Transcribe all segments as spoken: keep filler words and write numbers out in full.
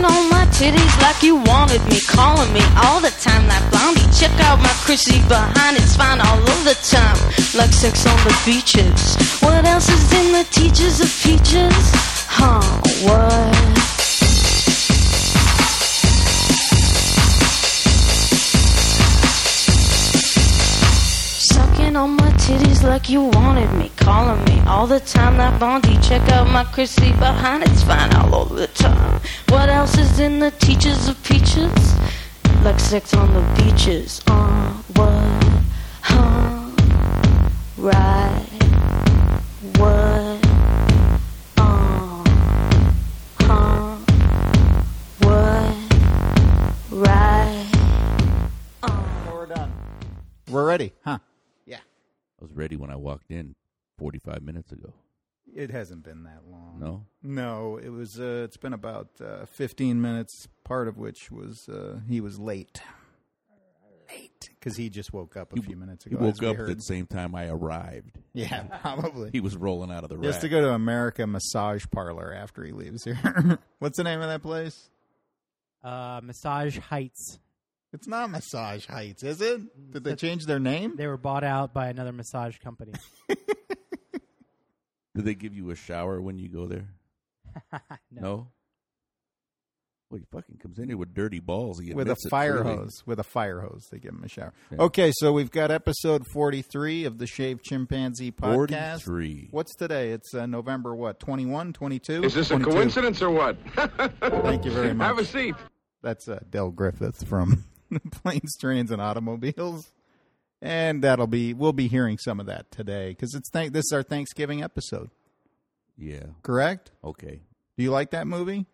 on my titties like you wanted me, calling me all the time like Blondie. Check out my Chrissy behind, it's fine all of the time, like sex on the beaches. What else is in the teachers of peaches? Huh, what? Sucking on my titties like you wanted me, calling me all the time like Blondie. Check out my Chrissy behind, it's fine all over the time. What else is in the teachers of peaches? Like sex on the beaches. Uh, what? Huh? Right. What? Uh, huh? What? Right. Uh. We're done. We're ready, huh? Yeah. I was ready when I walked in forty-five minutes ago. It hasn't been that long. No? No, it was. Uh, it's been about uh, fifteen minutes, part of which was uh, he was late. Late. Because he just woke up a he, few minutes he ago. woke up at the same time I arrived. Yeah, probably. He was rolling out of the rack. He has to go to America Massage Parlor after he leaves here. What's the name of that place? Uh, Massage Heights. It's not Massage Heights, is it? Did they change their name? They were bought out by another massage company. Do they give you a shower when you go there? No. No? Well, he fucking comes in here with dirty balls. He With a admits it fire freely. hose. With a fire hose. They give him a shower. Yeah. Okay, so we've got episode forty-three of the Shaved Chimpanzee podcast. forty-three. What's today? It's uh, November, what, twenty-one, twenty-two? Is this twenty-two. a coincidence or what? Thank you very much. Have a seat. That's uh, Del Griffith from Planes, Trains, and Automobiles. And that'll be, we'll be hearing some of that today because it's th- this is our Thanksgiving episode. Yeah. Correct? Okay. Do you like that movie?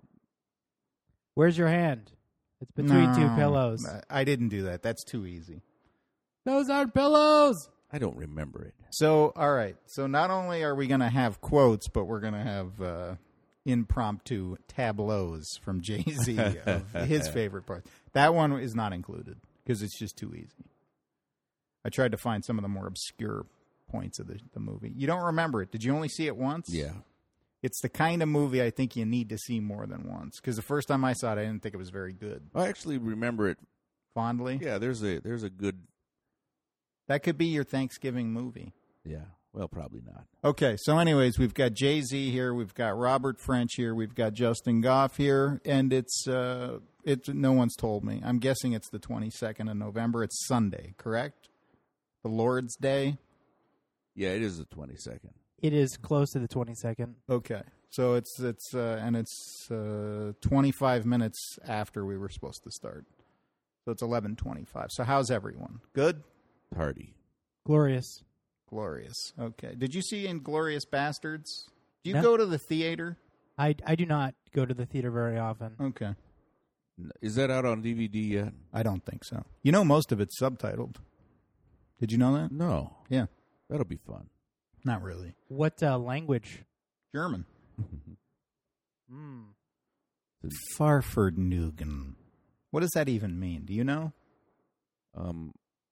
Where's your hand? It's between No, two pillows. I didn't do that. That's too easy. Those aren't pillows. I don't remember it. So, all right. So not only are we going to have quotes, but we're going to have uh, impromptu tableaus from Jay-Z of his favorite parts. That one is not included because it's just too easy. I tried to find some of the more obscure points of the, the movie. You don't remember it. Did you only see it once? Yeah. It's the kind of movie I think you need to see more than once. Because the first time I saw it, I didn't think it was very good. I actually remember it fondly. Yeah, there's a there's a good. That could be your Thanksgiving movie. Yeah, well, probably not. Okay, so anyways, we've got Jay-Z here, we've got Robert French here, we've got Justin Goff here, and it's uh, it's no one's told me. I'm guessing it's the twenty-second of November. It's Sunday, correct? The Lord's Day. Yeah, it is the twenty-second. It is close to the twenty-second. Okay, so it's it's uh, and it's uh, twenty-five minutes after we were supposed to start, so it's eleven twenty-five. So how's everyone? Good? Hardy. Glorious. Glorious. Okay. Did you see Inglourious Bastards? Do you No. go to the theater? I, I do not go to the theater very often. Okay. Is that out on D V D yet? I don't think so. You know, most of it's subtitled. Did you know that? No. Yeah. That'll be fun. Not really. What uh, language? German. Mm. Pfeffernugen. What does that even mean? Do you know? Um,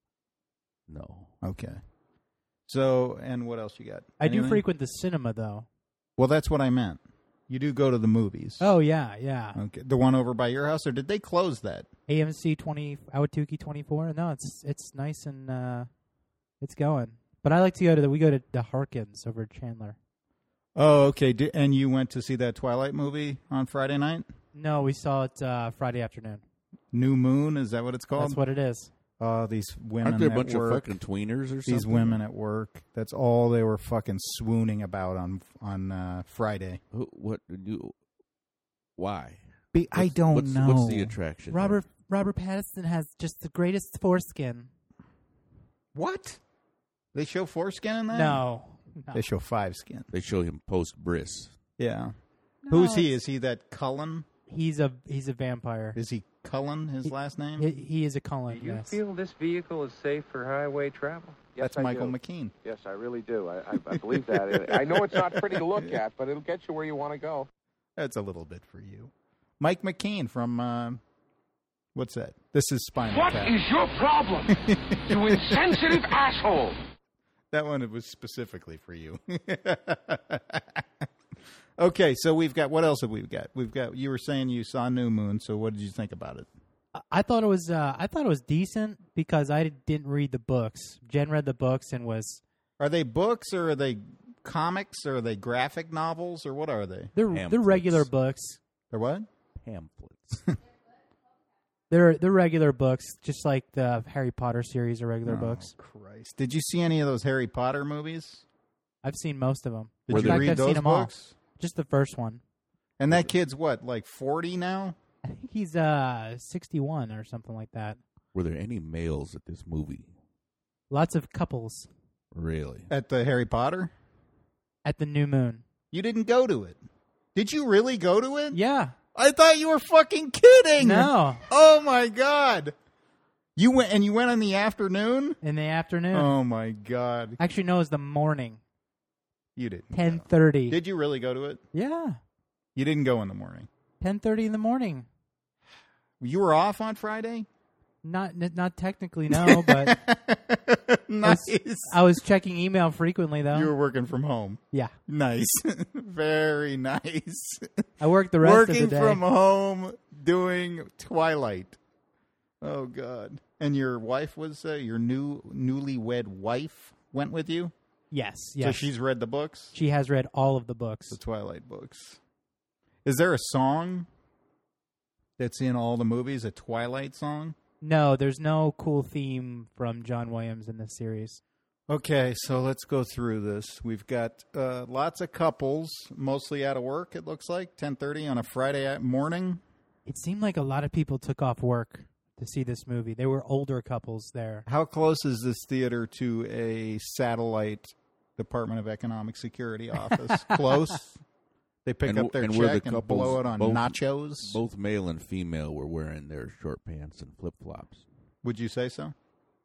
no. Okay. So, and what else you got? I do Anything? frequent the cinema, though. Well, that's what I meant. You do go to the movies. Oh, yeah, yeah. Okay. The one over by your house, or did they close that? A M C twenty, Awatuki twenty-four. No, it's it's nice and uh, it's going. But I like to go to the, we go to the Harkins over at Chandler. Oh, okay. Di- and you went to see that Twilight movie on Friday night? No, we saw it uh, Friday afternoon. New Moon, is that what it's called? That's what it is. Oh, these women Aren't there a at bunch work, of fucking tweeners or something? These women at work. That's all they were fucking swooning about on on uh, Friday. Who, what did you? Why? Be, I What's- don't what's, know. What's the attraction? Robert Robert Pattinson has just the greatest foreskin. What? They show foreskin in that? No. no. They show five skin. They show him post bris. Yeah. No, Who's he? it's- Is he that Cullen? He's a he's a vampire. Is he Cullen, his He- last name? He, he is a Cullen, Do you yes. feel this vehicle is safe for highway travel? Yes, That's I Michael do. McKean. Yes, I really do. I, I, I believe that. I know it's not pretty to look at, but it'll get you where you want to go. That's a little bit for you. Mike McKean from, uh, what's that? This is Spinal What Tap. is your problem, you insensitive asshole? That one was specifically for you. Okay, so we've got, what else have we got? We've got, you were saying you saw New Moon, so what did you think about it? I thought it was uh, I thought it was decent because I didn't read the books. Jen read the books and was. Are they books or are they comics or are they graphic novels or what are they? They're Pamphlets. they're regular books. They're what? Pamphlets. They're they're regular books, just like the Harry Potter series are regular Oh, books. Christ. Did you see any of those Harry Potter movies? I've seen most of them. Did Were you they- In fact, read I've those seen them all. books? Just the first one. And that kid's what, like forty now? I think he's uh sixty-one or something like that. Were there any males at this movie? Lots of couples Really? At the Harry Potter? at the New Moon. You didn't go to it. Did you really go to it? Yeah. I thought you were fucking kidding. No. Oh my God. You went and you went in the afternoon? In the afternoon. Oh my God. Actually, no, it was the morning. You didn't. Ten go. thirty. Did you really go to it? Yeah. You didn't go in the morning. Ten thirty in the morning. You were off on Friday? Not n- not technically, no, but Nice. I was checking email frequently, though. You were working from home. Yeah. Nice. Very nice. I worked the rest Working of the day. from home doing Twilight. Oh, God. And your wife was, uh, your new newlywed wife went with you? Yes, So yes. she's read the books? She has read all of the books. The Twilight books. Is there a song that's in all the movies, a Twilight song? No, there's no cool theme from John Williams in this series. Okay, so let's go through this. We've got uh, lots of couples, mostly out of work, it looks like, ten thirty on a Friday morning. It seemed like a lot of people took off work to see this movie. They were older couples there. How close is this theater to a satellite Department of Economic Security office? Close? They pick And up their w- and were the check and couples blow it on both- nachos? Both male and female were wearing their short pants and flip flops. Would you say so?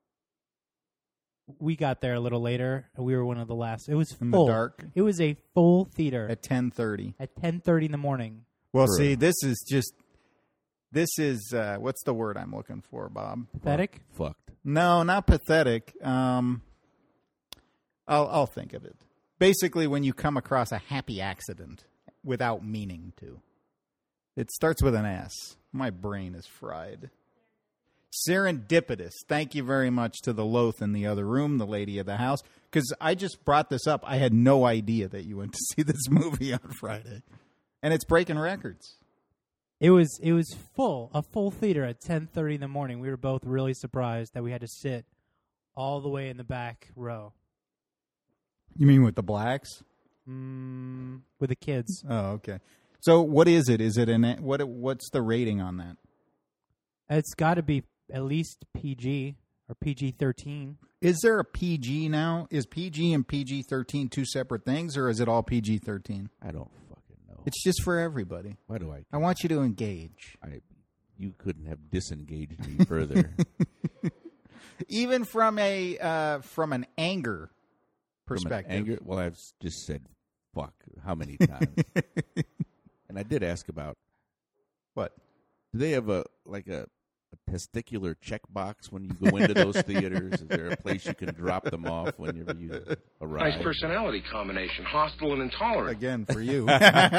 We got there a little later. And we were one of the last. It was In full. the dark? It was a full theater At ten thirty. at ten thirty in the morning. Well, For- see, this is just, this is, uh, what's the word I'm looking for, Bob? Pathetic. Fucked. No, not pathetic. Um, I'll, I'll think of it. Basically, when you come across a happy accident without meaning to. It starts with an S. My brain is fried. Serendipitous. Thank you very much to the Loth in the other room, the lady of the house. Because I just brought this up. I had no idea that you went to see this movie on Friday. And it's breaking records. It was it was full, a full theater at ten thirty in the morning. We were both really surprised that we had to sit all the way in the back row You mean with the blacks? mm, with the kids. Oh, okay. So what is it? Is it an what? What's the rating on that? It's got to be at least P G or P G thirteen. Is there a P G now? Is P G and P G thirteen two separate things, or is it all P G thirteen? I don't fucking know. It's just for everybody. Why do I? I want you to engage. I you couldn't have disengaged me further. Even from a uh, from an anger From an perspective. anger. Well, I've s- just said fuck how many times, and I did ask about. What? Do they have a like a, a testicular checkbox when you go into those theaters? Is there a place you can drop them off whenever you arrive? Nice personality combination, hostile and intolerant. Again, for you.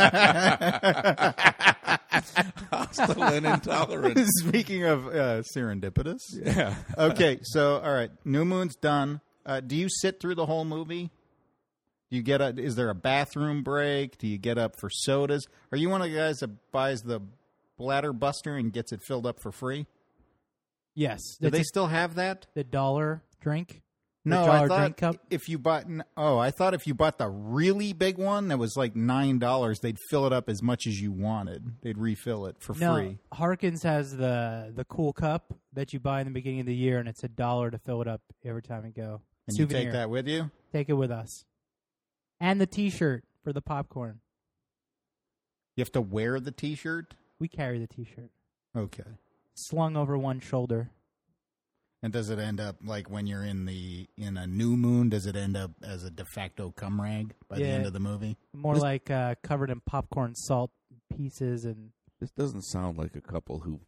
Hostile and intolerant. Speaking of uh, serendipitous. Yeah. Okay, so, all right. New Moon's done. Uh, do you sit through the whole movie? Do you get a, is there a bathroom break? Do you get up for sodas? Are you one of the guys that buys the bladder buster and gets it filled up for free? Yes, Do It's they a- still have that? the dollar drink. The No, dollar I thought drink cup. if you bought oh, I thought if you bought the really big one that was like nine dollars, they'd fill it up as much as you wanted. They'd refill it for No, free. Harkins has the the cool cup that you buy in the beginning of the year, and it's a dollar to fill it up every time you go. And Souvenir. you take that with you? Take it with us, and the T-shirt for the popcorn. You have to wear the T-shirt? We carry the T-shirt Okay. slung over one shoulder. And does it end up like when you're in the in a new moon? Does it end up as a de facto cum rag by the Yeah. end of the movie? More This- like uh, covered in popcorn salt pieces and This doesn't sound like a couple who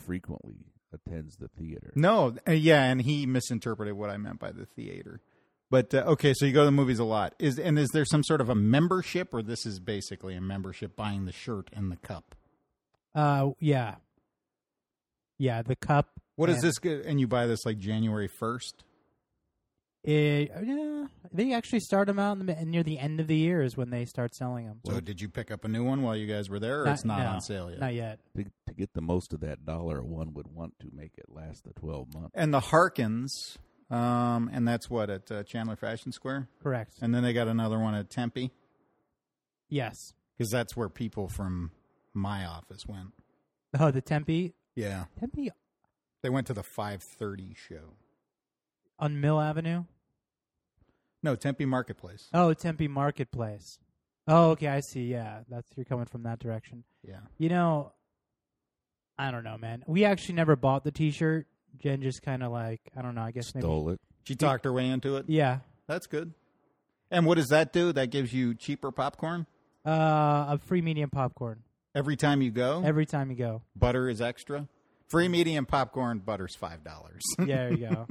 infrequently attends the theater. No, uh, yeah, and he misinterpreted what I meant by the theater. But, uh, okay, so you go to the movies a lot. Is And is there some sort of a membership, or this is basically a membership buying the shirt and the cup? Uh, yeah. Yeah, the cup. What is and this? Go- and you buy this like January first? It, yeah, they actually start them out in the, near the end of the year is when they start selling them. So did you pick up a new one while you guys were there, or it's not no, on sale yet? Not yet. To, to get the most of that dollar, one would want to make it last the twelve months. And the Harkins, um, and that's what, at uh, Chandler Fashion Square? Correct. And then they got another one at Tempe? Yes. Because that's where people from my office went. Oh, the Tempe? Yeah. Tempe They went to the five thirty show. on Mill Avenue? No, Tempe Marketplace. Oh, Tempe Marketplace. Oh, okay, I see. Yeah, that's you're coming from that direction. Yeah. You know, I don't know, man. We actually never bought the T-shirt. Jen just kind of like, I don't know, I guess Stole maybe. it. She talked her way into it? Yeah. That's good. And what does that do? That gives you cheaper popcorn? Uh, a free medium popcorn. Every time you go? Every time you go. Butter is extra? Free medium popcorn, butter's five dollars. Yeah, there you go.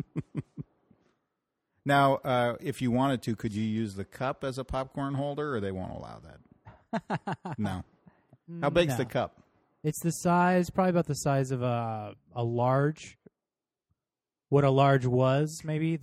Now, uh, if you wanted to, could you use the cup as a popcorn holder, or they won't allow that? No. How big's No. the cup? It's the size, probably about the size of a a large. What a large was, maybe.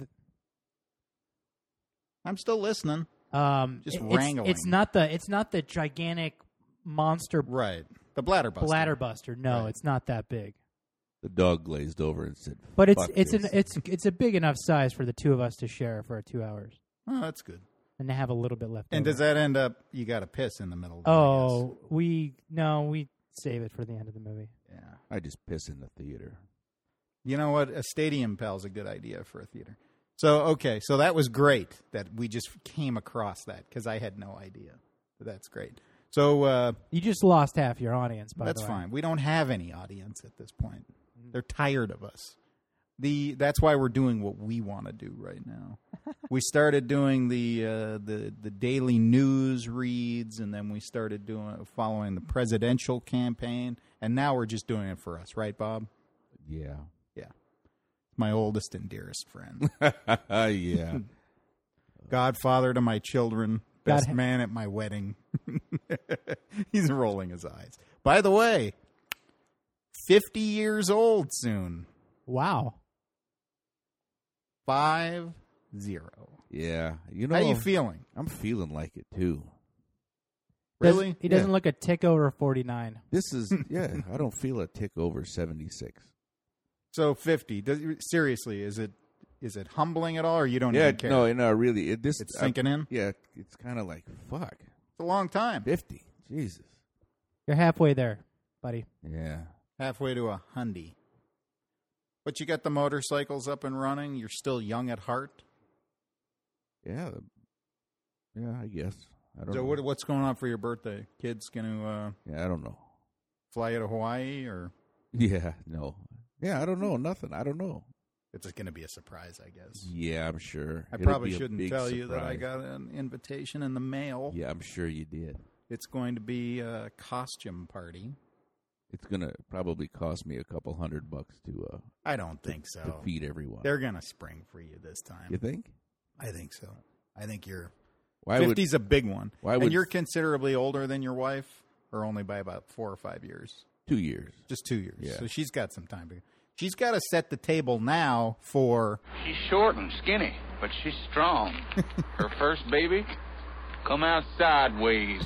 I'm still listening. Um, Just it- it's, wrangling. It's not the. It's not the gigantic monster Right. The bladder buster. bladder buster. No, Right. it's not that big. The dog glazed over and said, But it's "Fuck it's this." an it's it's a big enough size for the two of us to share for two hours Oh, that's good. and to have a little bit left. And over. does that end up, you got to piss in the middle of it, I Oh, we no, we save it for the end of the movie. guess. Yeah. I just piss in the theater. You know what? A stadium pal's a good idea for a theater. So, okay. So that was great that we just came across that because I had no idea. That's great. So, uh, You just lost half your audience. By that's the way. fine. We don't have any audience at this point. They're tired of us. The That's why we're doing what we want to do right now. We started doing the uh, the the daily news reads, and then we started doing following the presidential campaign, and now we're just doing it for us, right, Bob? Yeah. Yeah, my oldest and dearest friend, yeah. godfather to my children, God best ha- man at my wedding. He's rolling his eyes. By the way, fifty years old soon. Wow. Five zero. Yeah. You know, How you feeling? I'm feeling like it too. Really? Does- he doesn't Yeah. look a tick over forty-nine. This is, yeah, I don't feel a tick over seventy-six. So fifty. Does, seriously, is it is it humbling at all, or you don't Yeah, even care? no, no, really. It, this, It's I- sinking in? Yeah, it's kind of like, fuck. It's a long time. fifty. Jesus. You're halfway there, buddy. Yeah. Halfway to a hundy. But you got the motorcycles up and running. You're still young at heart. Yeah. Yeah, I guess. I don't So know. what, what's going on for your birthday? Kids going to uh, Yeah, I don't know. fly you to Hawaii, or Yeah, no. Yeah, I don't know. Nothing. I don't know. it's going to be a surprise, I guess. Yeah, I'm sure. I It'll probably be a shouldn't big tell you that I surprise. got an invitation in the mail. Yeah, I'm sure you did. It's going to be a costume party. It's going to probably cost me a couple hundred bucks to uh, I don't think to so. feed everyone. They're going to spring for you this time. You think? I think so. I think you're Why would fifty's a big one. why and would- you're considerably older than your wife, or only by about four or five years? two years? Just two years. Yeah. So she's got some time to. She's got to set the table now for. She's short and skinny, but she's strong. Her first baby come out sideways.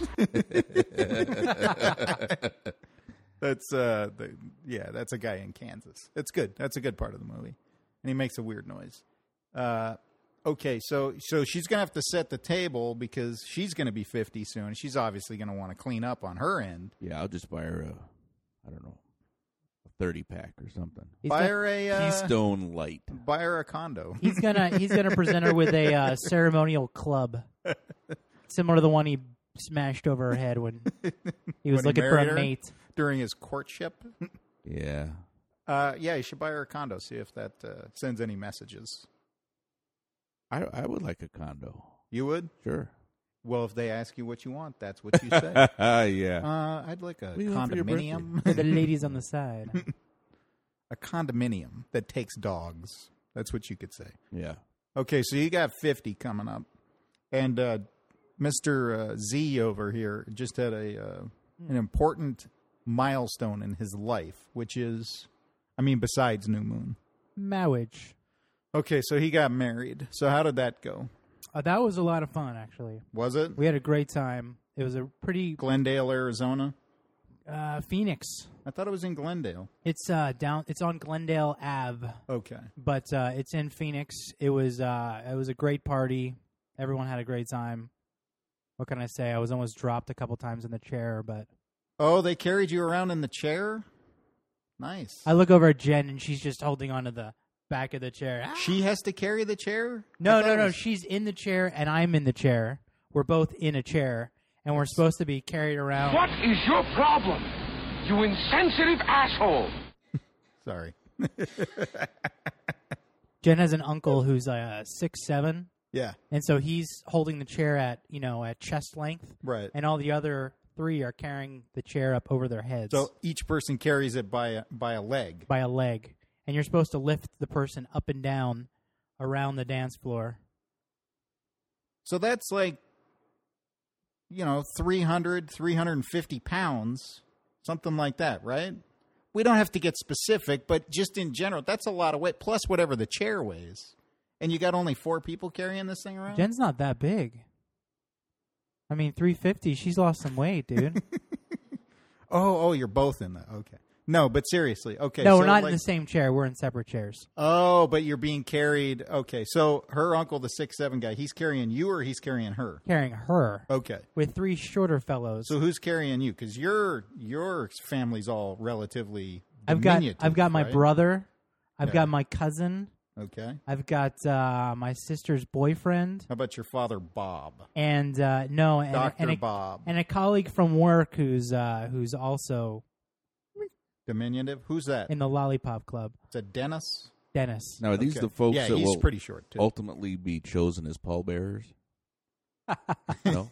That's uh, the, yeah, that's a guy in Kansas. That's good. That's a good part of the movie, and he makes a weird noise. Uh, okay, so so she's gonna have to set the table because she's gonna be fifty soon. She's obviously gonna want to clean up on her end. Yeah, I'll just buy her a, I don't know, a thirty pack or something. He's, Buy gonna, her a uh, Keystone Light. buy her a condo. he's gonna he's gonna present her with a uh, ceremonial club, similar to the one he smashed over her head when he was When he looking for married a her? mate. During his courtship. Yeah. Uh, yeah, you should buy her a condo. See if that uh, sends any messages. I I would like a condo. You would? Sure. Well, if they ask you what you want, that's what you say. yeah. uh, I'd like a What do you want for your condominium. For the ladies on the side. A condominium that takes dogs. That's what you could say. Yeah. Okay, so you got fifty coming up. And uh, Mister Uh, Z over here just had a uh, an important milestone in his life, which is, I mean, besides New Moon. Marriage. Okay, so he got married. So how did that go? Uh, that was a lot of fun, actually. Was it? We had a great time. It was a pretty... Glendale, Arizona? Uh, Phoenix. I thought it was in Glendale. It's uh down. It's on Glendale Avenue. Okay. But uh, it's in Phoenix. It was uh, it was a great party. Everyone had a great time. What can I say? I was almost dropped a couple times in the chair, but Oh, they carried you around in the chair? Nice. I look over at Jen and she's just holding onto the back of the chair. Ah! She has to carry the chair? No, I thought no, it no. was- She's in the chair and I'm in the chair. We're both in a chair and we're supposed to be carried around. What is your problem? You insensitive asshole. Sorry. Jen has an uncle who's uh, six seven, Yeah, and so he's holding the chair at you know at chest length, right. and all the other three are carrying the chair up over their heads. So each person carries it by a, by a leg. by a leg, and you're supposed to lift the person up and down around the dance floor. So that's like, you know, three hundred, three hundred fifty pounds, something like that, right? We don't have to get specific, but just in general, that's a lot of weight, plus whatever the chair weighs. And you got only four people carrying this thing around? Jen's not that big. I mean, three fifty. She's lost some weight, dude. Oh, oh, you're both in that. Okay. No, but seriously. Okay. no, so we're not like, in the same chair. We're in separate chairs. Oh, but you're being carried. Okay. So her uncle, the six seven guy, he's carrying you or he's carrying her? Carrying her Okay. with three shorter fellows. So who's carrying you? Because your your family's all relatively I've got diminutive, I've got my right? brother. I've Yeah. got my cousin. Okay. I've got uh, my sister's boyfriend. How about your father, Bob? And uh, no, and, Doctor and a, Bob. and a colleague from work who's uh, who's also Diminutive? Who's that? in the Lollipop Club. Is it Dennis? Dennis. Now, are these Okay. the folks Yeah, that he's will pretty short, too. ultimately be chosen as pallbearers? No?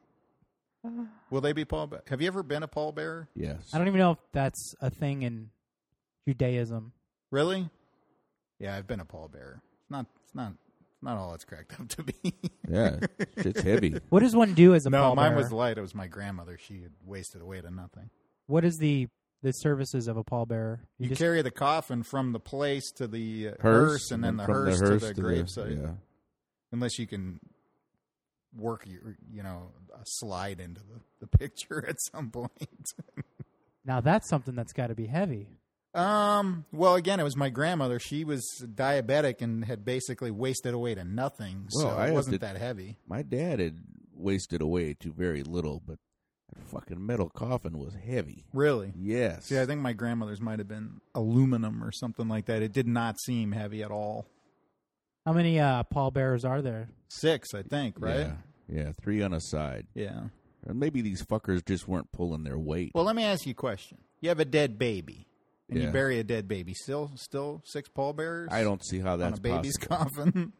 Will they be pallbearer? Have you ever been a pallbearer? Yes. I don't even know if that's a thing in Judaism. Really? Yeah, I've been a pallbearer. It's not. It's not. It's not all it's cracked up to be. Yeah. Shit's heavy. What does one do as a no, mine pallbearer? was light. It was my grandmother. She had wasted away to nothing. What is the the services of a pallbearer? You, just carry the coffin from the place to the uh, Hearse, hearse, and then the from hearse, hearse to the gravesite. Yeah. Unless you can work your, you know, a slide into the, the picture at some point. now that's something that's got to be heavy. Um. Well, again, it was my grandmother. She was diabetic and had basically wasted away to nothing, so Well, I it have wasn't to- that heavy. My dad had wasted away to very little, but that fucking metal coffin was heavy. Really? Yes. See, I think my grandmother's might have been aluminum or something like that. It did not seem heavy at all. How many uh, pallbearers are there? Six, I think, right? Yeah. Yeah, three on a side. Yeah. Or maybe these fuckers just weren't pulling their weight. Well, let me ask you a question. You have a dead baby, and you Yeah. bury a dead baby. Still, still six pallbearers? I don't see how on that's a baby's possible. coffin.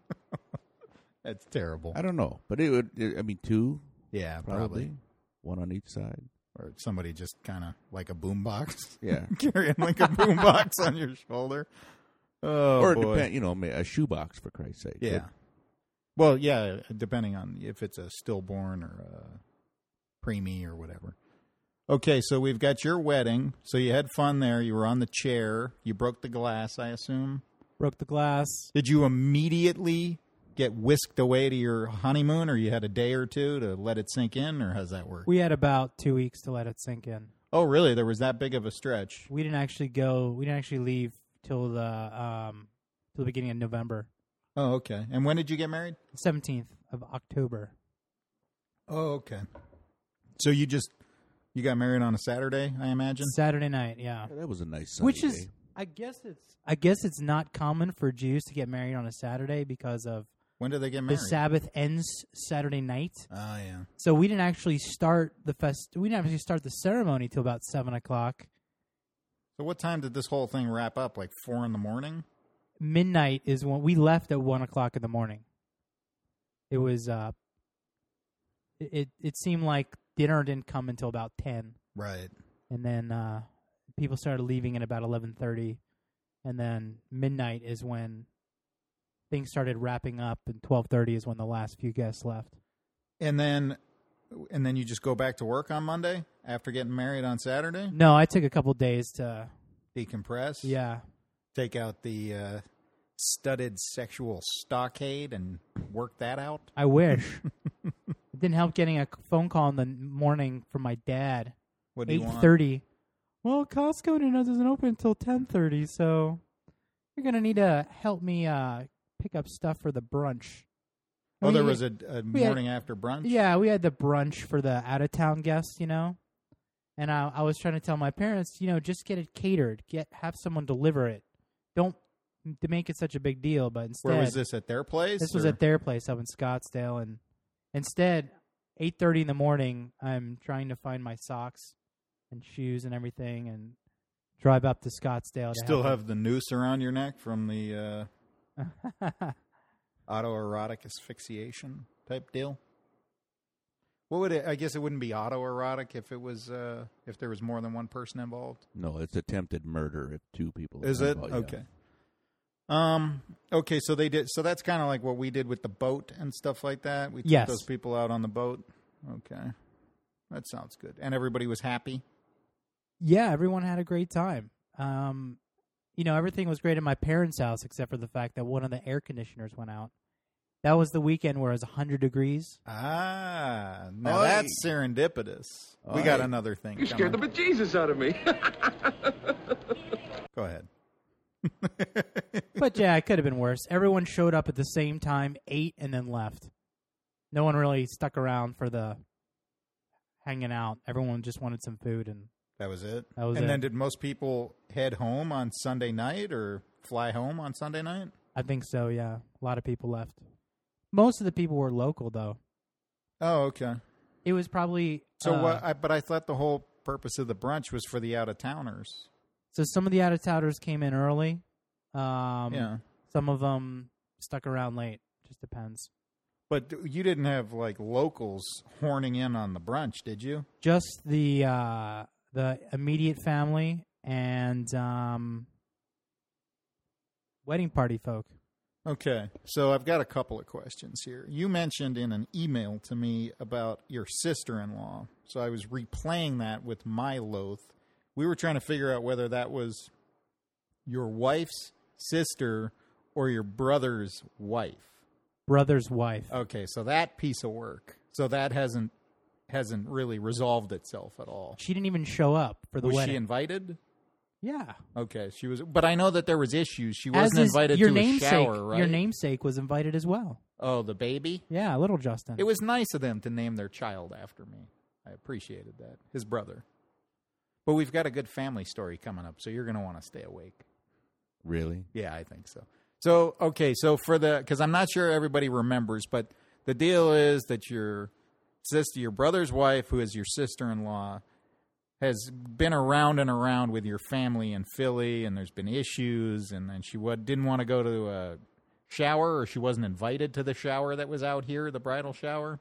That's terrible. I don't know, but it would. It, I mean, two Yeah, probably. probably. one on each side. Or somebody just kind of like a boombox. Yeah, Carrying like a boombox on your shoulder. Oh, or boy. depend. You know, a shoebox for Christ's sake. Yeah. Well, yeah, depending on if it's a stillborn or a preemie or whatever. Okay, so we've got your wedding. So you had fun there. You were on the chair. You broke the glass, I assume. Broke the glass. Did you immediately get whisked away to your honeymoon, or you had a day or two to let it sink in, or how's that work? We had about two weeks to let it sink in. Oh, really? There was that big of a stretch? We didn't actually go. We didn't actually leave till the um till the beginning of November, Oh, okay. And when did you get married? seventeenth of October. Oh, okay. So you just you got married on a Saturday, I imagine? Saturday night, yeah. Yeah, that was a nice sunny Which is, day. I guess it's, I guess it's not common for Jews to get married on a Saturday because of When did they get the married? Sabbath ends Saturday night. Oh, yeah. So we didn't actually start the fest. We didn't actually start the ceremony till about seven o'clock. So what time did this whole thing wrap up? Like four in the morning? Midnight is when we left at one o'clock in the morning. It was. Uh, it, it it seemed like dinner didn't come until about ten, Right. and then uh, people started leaving at about eleven thirty, and then midnight is when things started wrapping up, and twelve thirty is when the last few guests left. And then, and then you just go back to work on Monday after getting married on Saturday? No, I took a couple days to Decompress? yeah. Take out the uh, studded sexual stockade and work that out? I wish. It didn't help getting a phone call in the morning from my dad. What do you Eight want? thirty. Well, Costco doesn't open until ten thirty, so you're gonna need to help me uh, pick up stuff for the brunch. Oh, We- there was a, a we had- morning after brunch? Yeah, we had the brunch for the out of town guests, you know. And I, I was trying to tell my parents, you know, just get it catered. Get have someone deliver it. Don't to make it such a big deal. But instead, Where was this, at their place? This was or- at their place up in Scottsdale, and instead, eight thirty in the morning, I'm trying to find my socks and shoes and everything, and drive up to Scottsdale. To Still help have the noose around your neck from the uh, them. autoerotic asphyxiation type deal? What would it? I guess it wouldn't be autoerotic if it was uh, if there was more than one person involved. No, it's attempted murder if two people. Is are it involved, yeah. okay? Um. Okay. So they did. So that's kind of like what we did with the boat and stuff like that. We took Yes. those people out on the boat. Okay, that sounds good. And everybody was happy. Yeah, everyone had a great time. Um, you know, everything was great at my parents' house except for the fact that one of the air conditioners went out. That was the weekend where it was one hundred degrees. Ah, now Oi. that's serendipitous. We got Oi. another thing. You scared the coming. bejesus out of me. Go ahead. But yeah, it could have been worse. Everyone showed up at the same time, ate, and then left. No one really stuck around for the hanging out. Everyone just wanted some food, and That was it. That was and it. then did most people head home on Sunday night or fly home on Sunday night? I think so, yeah. A lot of people left. Most of the people were local, though. Oh, okay. It was probably... So uh, what? I, but I thought the whole purpose of the brunch was for the out of towners. So some of the out-of-towners came in early. Um, Yeah. Some of them stuck around late. Just depends. But you didn't have like locals horning in on the brunch, did you? Just the uh, the immediate family and um, wedding party folk. Okay. So I've got a couple of questions here. You mentioned in an email to me about your sister-in-law. So I was replaying that with my loath. We were trying to figure out whether that was your wife's sister or your brother's wife. Brother's wife. Okay, so that piece of work. So that hasn't hasn't really resolved itself at all. She didn't even show up for the Was wedding. she invited? Yeah. Okay, she was, but I know that there was issues. She As wasn't is invited your to namesake, a shower, right? Your namesake was invited as well. Oh, the baby? Yeah, little Justin. It was nice of them to name their child after me. I appreciated that. His brother. But we've got a good family story coming up, so you're going to want to stay awake. Really? Yeah, I think so. So, okay, so for the, because I'm not sure everybody remembers, but the deal is that your sister, your brother's wife, who is your sister-in-law, has been around and around with your family in Philly, and there's been issues, and then she would, didn't want to go to a shower, or she wasn't invited to the shower that was out here, the bridal shower.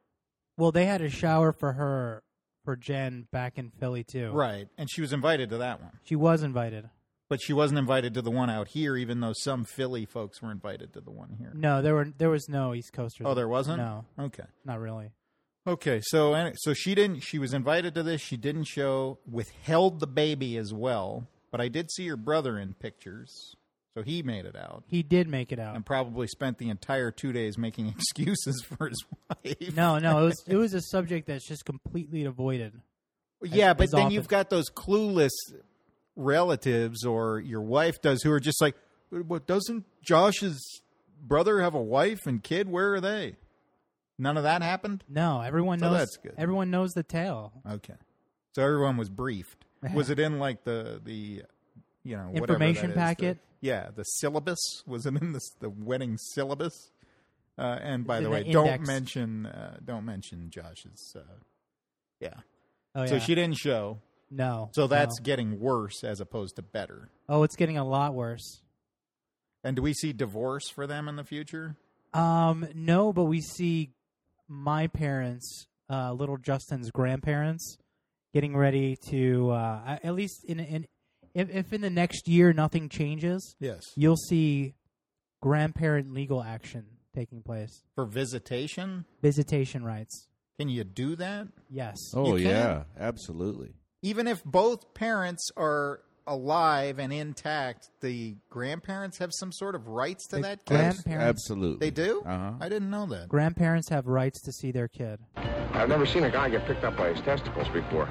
Well, they had a shower for her, for Jen, back in Philly, too. Right, and she was invited to that one. She was invited. But she wasn't invited to the one out here, even though some Philly folks were invited to the one here. No, there were there was no East Coasters. Oh, there wasn't? No, Okay. not really. Okay, so and- so she didn't. She was invited to this. She didn't show. Withheld the baby as well. But I did see your brother in pictures, so he made it out, He did make it out. and probably spent the entire two days making excuses for his wife. No, no, it was it was a subject that's just completely avoided. yeah, but as then often. you've got those clueless relatives, or your wife does, who are just like, "What, doesn't Josh's brother have a wife and kid? Where are they?" None of that happened. No, everyone So knows. that's good. Everyone knows the tale. Okay. So everyone was briefed. Was it in like the the you know whatever Information that is, packet? The, yeah, the syllabus, was it in the the wedding syllabus? Uh, and by It's the in way, the don't index. mention uh, don't mention Josh's. Uh, yeah. Oh yeah. So she didn't show. No. So that's no. getting worse as opposed to better. Oh, it's getting a lot worse. And do we see divorce for them in the future? Um, no, but we see my parents, uh, little Justin's grandparents, getting ready to uh, at least in in if, if in the next year nothing changes, Yes. you'll see grandparent legal action taking place. For visitation? Visitation rights. Can you do that? Yes. Oh, You can? yeah, absolutely. Even if both parents are alive and intact, the grandparents have some sort of rights to The that kid? grandparents, Absolutely. They do? Uh-huh. I didn't know that. grandparents have rights to see their kid. I've never seen a guy get picked up by his testicles before.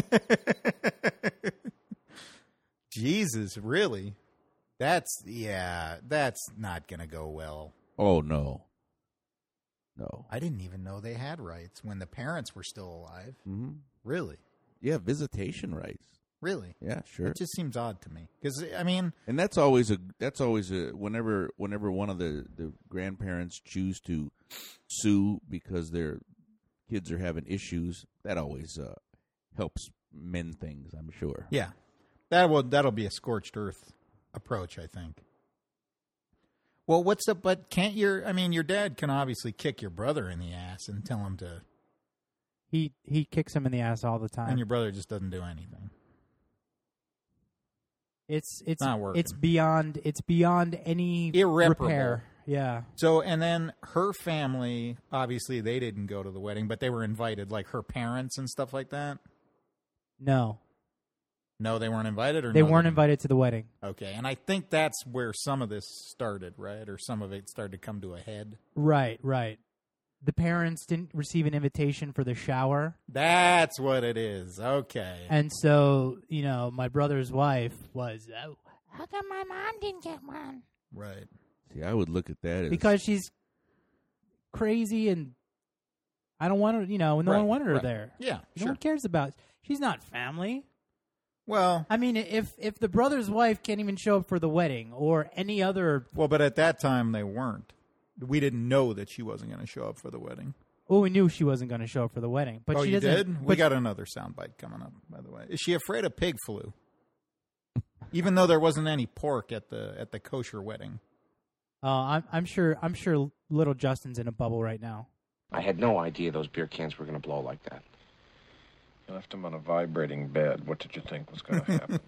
Jesus, really? That's, yeah, that's not going to go well. Oh, no. No. I didn't even know they had rights when the parents were still alive. Mm-hmm. Really? Yeah, visitation rights. Really? Yeah, sure. It just seems odd to me. Because, I mean, And that's always a that's always a whenever whenever one of the, the grandparents choose to sue because their kids are having issues, that always uh, helps mend things, I'm sure. yeah, that will, that'll be a scorched earth approach, I think. Well, what's up? But can't your, I mean, your dad can obviously kick your brother in the ass and tell him to, He he kicks him in the ass all the time. and your brother just doesn't do anything. It's it's Not working. it's beyond it's beyond any Irreparable. repair. Yeah. So, and then her family, obviously they didn't go to the wedding, but they were invited, like her parents and stuff like that. No. No, they weren't invited, or They no, weren't didn't? invited to the wedding. Okay, and I think that's where some of this started, right? Or some of it started to come to a head. Right, right. The parents didn't receive an invitation for the shower. That's what it is. Okay. And so, you know, my brother's wife was, oh, how come my mom didn't get one? Right. See, I would look at that as Because she's crazy and I don't want her, you know, no Right, one wanted her right. there. Yeah, No sure. one cares about, she's not family. Well, I mean, if if the brother's wife can't even show up for the wedding or any other, well, but at that time they weren't. We didn't know that she wasn't going to show up for the wedding. oh, we knew she wasn't going to show up for the wedding. But oh, she you doesn't, did? We but got another soundbite coming up, by the way. Is she afraid of pig flu? Even though there wasn't any pork at the at the kosher wedding. Uh, I'm, I'm sure. I'm sure little Justin's in a bubble right now. I had no idea those beer cans were going to blow like that. You left him on a vibrating bed. What did you think was going to happen?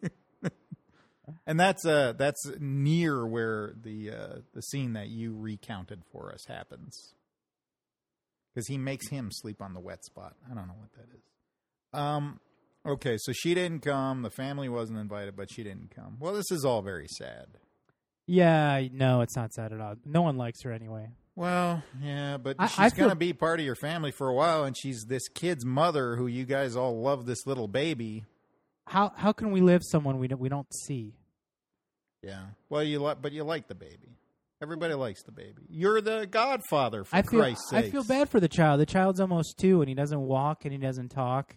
And that's uh that's near where the uh, the scene that you recounted for us happens. Because he makes him sleep on the wet spot. I don't know what that is. Um. Okay, so she didn't come. The family wasn't invited, but she didn't come. Well, this is all very sad. Yeah, no, it's not sad at all. No one likes her anyway. Well, yeah, but I- she's I feel- going to be part of your family for a while, and she's this kid's mother who you guys all love this little baby. How how can we live someone we don't we don't see? Yeah. Well, you like, but you like the baby. Everybody likes the baby. You're the godfather, for I feel Christ's sake. I feel bad for the child. The child's almost two, and he doesn't walk and he doesn't talk.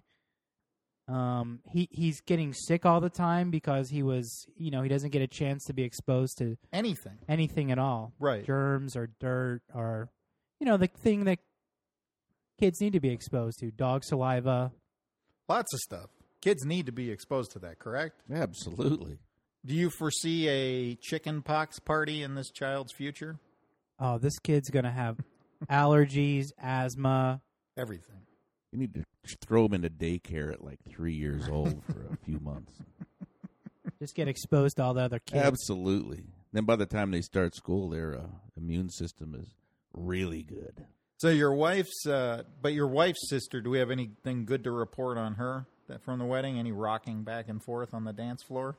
Um, he he's getting sick all the time because he was, you know, he doesn't get a chance to be exposed to Anything. anything at all, Right. germs or dirt or, you know, the thing that kids need to be exposed to: dog saliva. Lots of stuff. Kids need to be exposed to that, correct? absolutely. Do you foresee a chicken pox party in this child's future? Oh, this kid's gonna have allergies, asthma. Everything. You need to throw him into daycare at like three years old for a few months. Just get exposed to all the other kids. Absolutely. Then by the time they start school, their uh, immune system is really good. So your wife's, uh, but your wife's sister, do we have anything good to report on her that from the wedding? Any rocking back and forth on the dance floor?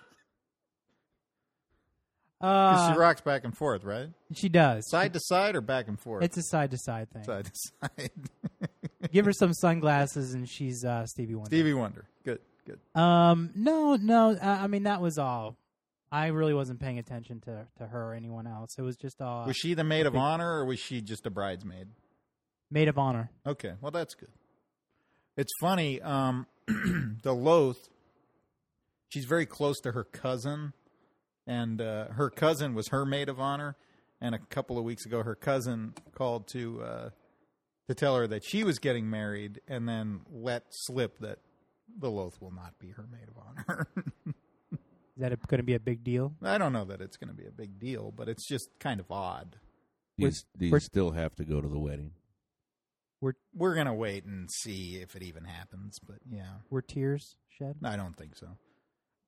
'Cause Uh, she rocks back and forth, right? she does. Side to side or back and forth? It's a side to side thing. side to side. Give her some sunglasses, and she's uh, Stevie Wonder. Stevie Wonder. Good, good. Um, no, no. Uh, I mean, that was all. I really wasn't paying attention to, to her or anyone else. It was just all Was she the maid of honor or was she just a bridesmaid? maid of honor. Okay, well, that's good. It's funny, um, the Loth, she's very close to her cousin, and uh, her cousin was her maid of honor, and a couple of weeks ago, her cousin called to uh, to tell her that she was getting married, and then let slip that the Loth will not be her maid of honor. Is that going to be a big deal? I don't know that it's going to be a big deal, but it's just kind of odd. Do you, We're- do you we're- still have to go to the wedding? We're going to wait and see if it even happens, but yeah. Were tears shed? I don't think so.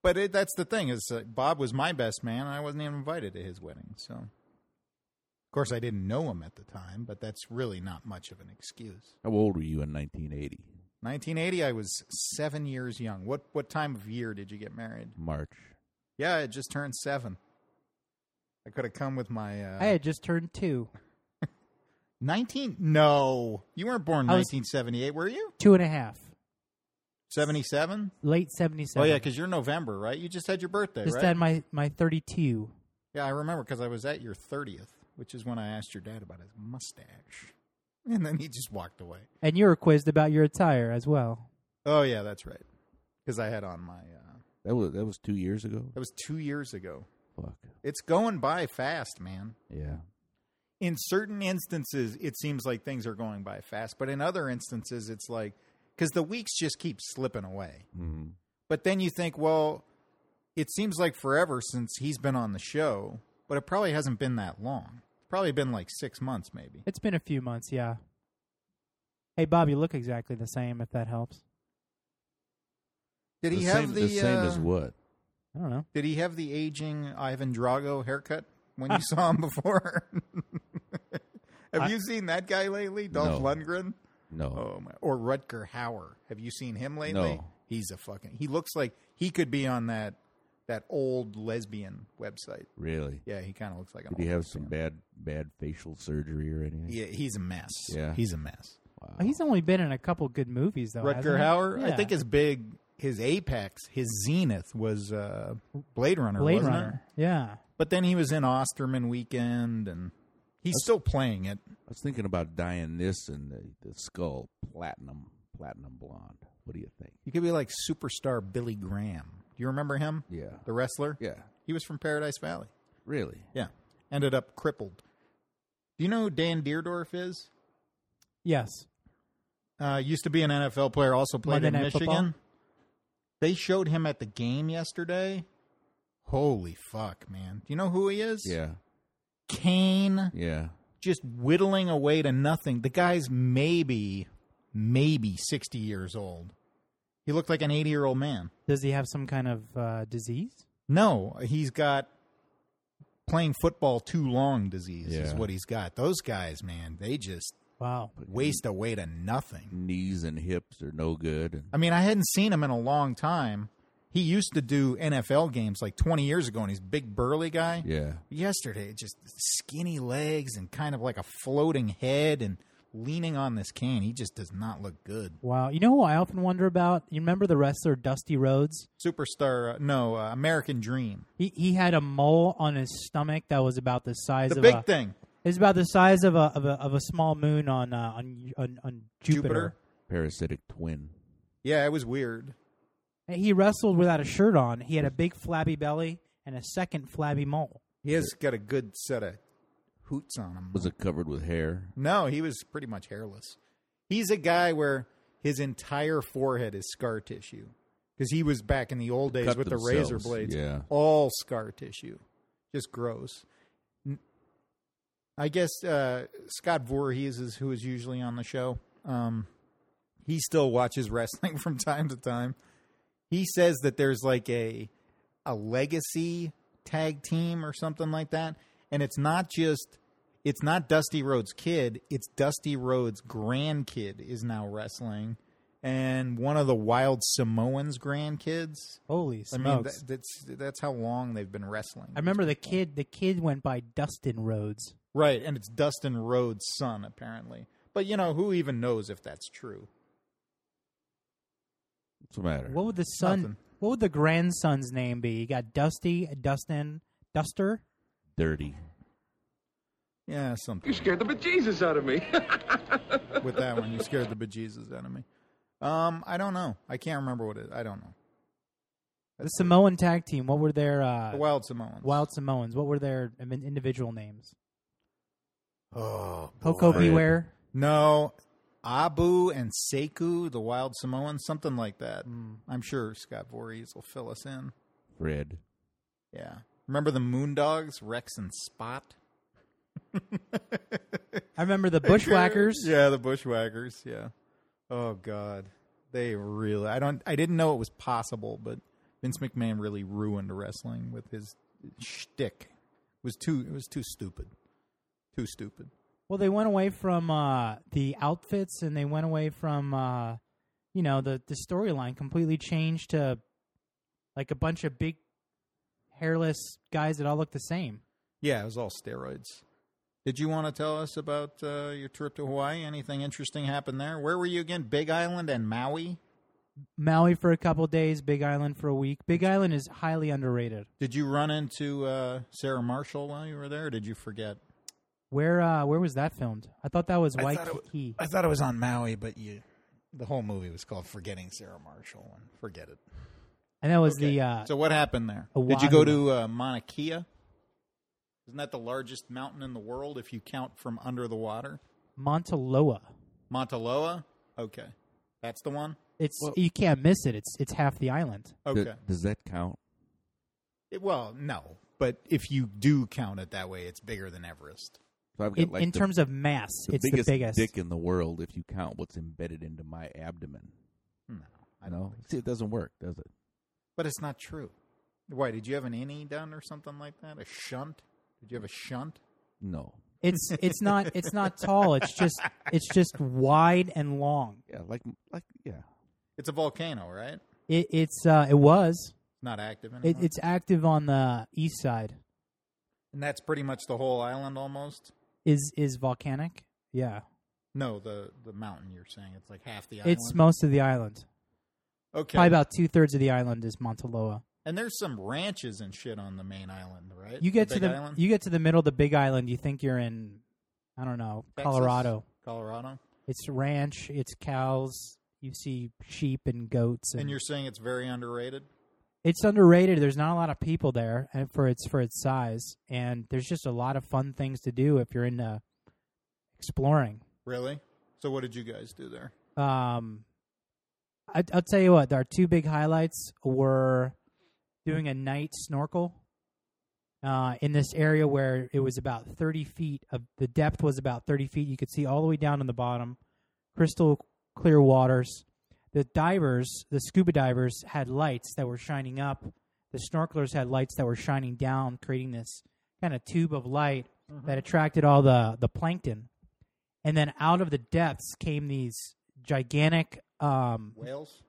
But it, that's the thing is, uh, Bob was my best man, and I wasn't even invited to his wedding. So, of course, I didn't know him at the time, but that's really not much of an excuse. How old were you in nineteen eighty? nineteen eighty, I was seven years young. What what time of year did you get married? March. Yeah, I just turned seven. I could have come with my... Uh, I had just turned two. nineteen? No. You weren't born in I was- nineteen seventy-eight, were you? Two and a half. seventy-seven? Late seventy-seven. Oh, yeah, because you're November, right? You just had your birthday, Just right? had my, my thirty-two. Yeah, I remember because I was at your thirtieth, which is when I asked your dad about his mustache. And then he just walked away. And you were quizzed about your attire as well. Oh, yeah, that's right. Because I had on my... Uh, That was that was two years ago. that was two years ago. Fuck. It's going by fast, man. Yeah. In certain instances, it seems like things are going by fast. But in other instances, it's like... Because the weeks just keep slipping away. Mm-hmm. But then you think, well, it seems like forever since he's been on the show. But it probably hasn't been that long. It's probably been like six months, maybe. It's been a few months, yeah. Hey, Bob, you look exactly the same, if that helps. Did he the have same, the... the same uh, as what? I don't know. Did he have the aging Ivan Drago haircut when you saw him before? Have I- you seen that guy lately, Dolph No. Lundgren? No. Oh my! Or Rutger Hauer. Have you seen him lately? No. He's a fucking. He looks like he could be on that that old lesbian website. Really? Yeah, he kind of looks like. An Did he old have some lesbian. bad bad facial surgery or anything? Yeah, he's a mess. Yeah. he's a mess. Wow. Oh, he's only been in a couple good movies, though. Rutger hasn't he? Hauer. I Yeah. think his big, his apex, his zenith was uh, Blade Runner. Blade wasn't Runner. It? Yeah. But then he was in Osterman Weekend, and he's still playing it. I was thinking about dyeing this and the, the skull platinum platinum blonde. What do you think? He could be like superstar Billy Graham. Do you remember him? Yeah. The wrestler? Yeah. He was from Paradise Valley. Really? Yeah. Ended up crippled. Do you know who Dan Deerdorf is? Yes. Uh, used to be an N F L player, also played Monday in Night Michigan. Football? They showed him at the game yesterday. Holy fuck, man. Do you know who he is? Yeah. Kane. Yeah. Just whittling away to nothing. The guy's maybe, maybe sixty years old. He looked like an eighty-year-old man. Does he have some kind of uh, disease? No, he's got playing football too long disease is Yeah. what he's got. Those guys, man, they just Wow. waste away to nothing. Knees and hips are no good. And I mean, I hadn't seen him in a long time. He used to do N F L games like twenty years ago, and he's a big burly guy. yeah. Yesterday, just skinny legs and kind of like a floating head and leaning on this cane. He just does not look good. Wow. You know who I often wonder about? You remember the wrestler Dusty Rhodes? Superstar, uh, no, uh, American Dream. He he had a mole on his stomach that was about the size The of big a, thing. It's about the size of a of a of a small moon on uh, on, on on Jupiter. Jupiter? Parasitic twin. Yeah, it was weird. And he wrestled without a shirt on. He had a big flabby belly and a second flabby mole. He has got a good set of hoots on him. Was it covered with hair? No, he was pretty much hairless. He's a guy where his entire forehead is scar tissue. Because he was back in the old days Cut with themselves, the razor blades. yeah. All scar tissue. Just gross. N- I guess uh, Scott Voorhees is who is usually on the show. Um, he still watches wrestling from time to time. He says that there's like a a legacy tag team or something like that. And it's not just, it's not Dusty Rhodes' kid. It's Dusty Rhodes' grandkid is now wrestling. And one of the Wild Samoans' grandkids. Holy I smokes! mean, that, that's that's how long they've been wrestling. I remember the kid. The kid went by Dustin Rhodes. Right, and it's Dustin Rhodes' son, apparently. But, you know, who even knows if that's true? What's the matter? What would the son? Nothing. What would the grandson's name be? You got Dusty, Dustin, Duster. Dirty. Yeah, something. You scared the bejesus out of me. With that one, you scared the bejesus out of me. Um, I don't know. I can't remember what it is. I don't know. The Samoan tag team. What were their uh, The Wild Samoans. Wild Samoans? What were their I mean, individual names? Oh, Coco boy. Beware. No, Abu and Sekou, the Wild Samoans, something like that. Mm. I'm sure Scott Voorhees will fill us in. Fred. Yeah. Remember the Moondogs, Rex and Spot? I remember the Bushwhackers. Yeah, the Bushwhackers, yeah. Oh God. They really I don't I didn't know it was possible, but Vince McMahon really ruined wrestling with his shtick. It was too. It was too stupid. Too stupid. Well, they went away from uh, the outfits, and they went away from, uh, you know, the the storyline completely changed to like a bunch of big, hairless guys that all look the same. Yeah, it was all steroids. Did you want to tell us about uh, your trip to Hawaii? Anything interesting happened there? Where were you again? Big Island and Maui? Maui for a couple days, Big Island for a week. Big Island is highly underrated. Did you run into uh, Sarah Marshall while you were there, or did you forget? Where uh, where was that filmed? I thought that was I thought it Waikiki. I thought it was on Maui, but you, the whole movie was called Forgetting Sarah Marshall, and forget it. And that was Okay. the... Uh, so what happened there? Oahu. Did you go to uh, Mauna Kea? Isn't that the largest mountain in the world if you count from under the water? Mauna Loa. Mauna Loa? Okay. That's the one? It's Well- you can't miss it. It's it's half the island. Okay. Th- does that count? It- well, no. But if you do count it that way, it's bigger than Everest. So I've got In, like in the, terms of mass, the it's biggest, the biggest. dick in the world if you count what's embedded into my abdomen. No, I I don't know. think See, it doesn't work, does it? But it's not true. Why, did you have an innie done or something like that? A shunt? Did you have a shunt? No. It's it's not it's not tall. It's just it's just wide and long. Yeah, like like yeah. It's a volcano, right? It it's uh it was It's not active anymore. it, it's active on the east side. and that's pretty much the whole island almost? Is is volcanic? Yeah, No, the, the mountain you're saying. It's like half the island? it's most of the island. Okay. Probably about two thirds of the island is Mauna Loa. And there's some ranches and shit on the main island, right? You get the to big the island? you get to the middle of the big island. You think you're in, I don't know, Texas? Colorado. Colorado? It's ranch. It's cows. You see sheep and goats. And, And you're saying it's very underrated? it's underrated. There's not a lot of people there, and for its for its size, and there's just a lot of fun things to do if you're into exploring. Really? So what did you guys do there? Um, I, I'll tell you what. Our two big highlights were doing a night snorkel uh, in this area where it was about thirty feet. Of the depth was about thirty feet. You could see all the way down to the bottom, crystal clear waters. The divers, the scuba divers, had lights that were shining up. The snorkelers had lights that were shining down, creating this kind of tube of light that attracted all the, the plankton. And then out of the depths came these gigantic um, Whales?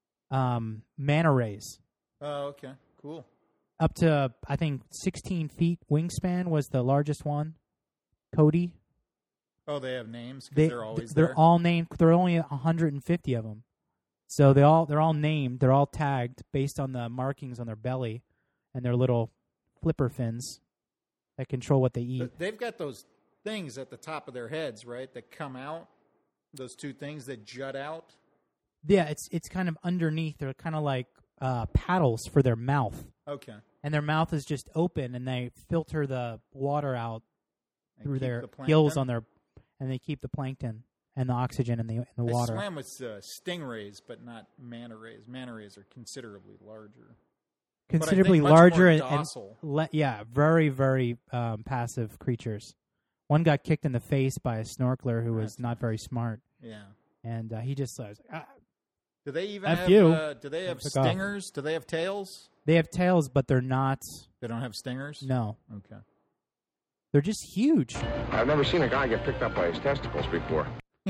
um, manta rays. Oh, okay. Cool. Up to, I think, sixteen feet wingspan was the largest one. Cody. Oh, they have names because They, they're always they're there? all named. There are only one hundred fifty of them. So they all they're all named. They're all tagged based on the markings on their belly and their little flipper fins that control what they eat. But they've got those things at the top of their heads, right, that come out? Those two things that jut out? Yeah, it's it's kind of underneath. They're kind of like uh, paddles for their mouth, Okay. and their mouth is just open, and they filter the water out And through keep their the plankton? gills on their, and they keep the plankton and the oxygen in the in the I water. swam with uh, stingrays, but not manta rays. Manta rays are considerably larger. But I think Considerably much larger more and, and docile. le- yeah, very very um, passive creatures. One got kicked in the face by a snorkeler who was That's not very smart, Yeah. and uh, he just uh, was like, ah. Do they even F have? you. Uh, do they have Took off. stingers? Do they have tails? They have tails, but they're not. They don't have stingers. No, Okay. they're just huge. I've never seen a guy get picked up by his testicles before.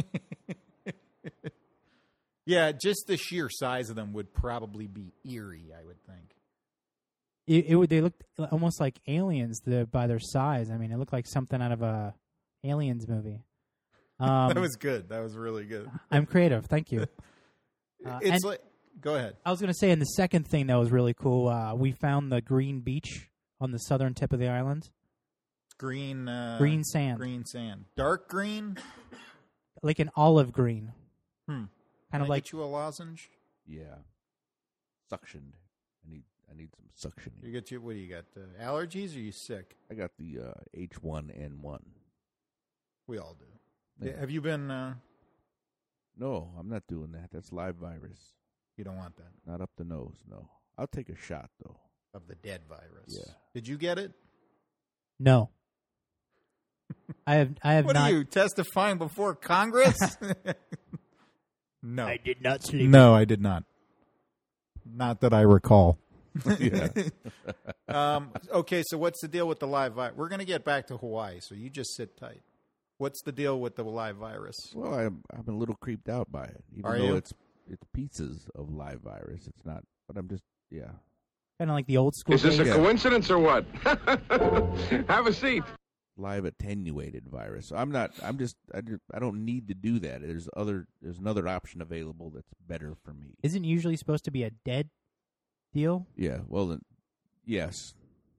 Yeah, just the sheer size of them would probably be eerie, I would think. It, it would. They looked almost like aliens the, by their size. I mean, it looked like something out of a aliens movie. Um, that was good. That was really good. I'm creative. Thank you. Uh, it's and- like. Go ahead. I was going to say, and the second thing that was really cool, uh, we found the green beach on the southern tip of the island. Green. Uh, Green sand. Green sand. Dark green. Like an olive green. Hmm. Kind of Can I like, get you a lozenge. Yeah. Suctioned. I need I need some suctioning. You get you. What do you got? Uh, allergies? Or are you sick? I got the uh, H one N one. We all do. Yeah. Yeah. Have you been? Uh, No, I'm not doing that. That's live virus. you don't want that Not up the nose, no. I'll take a shot, though. of the dead virus. Yeah. Did you get it? no. I have I have What not. are you testifying before Congress? no. did not sleep. No, I did not. Not that I recall. Yeah. um, okay, so what's the deal with the live virus? We're going to get back to Hawaii, so you just sit tight. What's the deal with the live virus? Well, I'm I'm a little creeped out by it, even Are though you? it's it's pieces of live virus. It's not, but I'm just yeah. Kind of like the old school. Is this a days. coincidence or what? Have a seat. Live attenuated virus. So I'm not. I'm just. I, just. I don't need to do that. There's other. There's another option available that's better for me. Isn't usually supposed to be a dead deal? Yeah. Well, then, yes.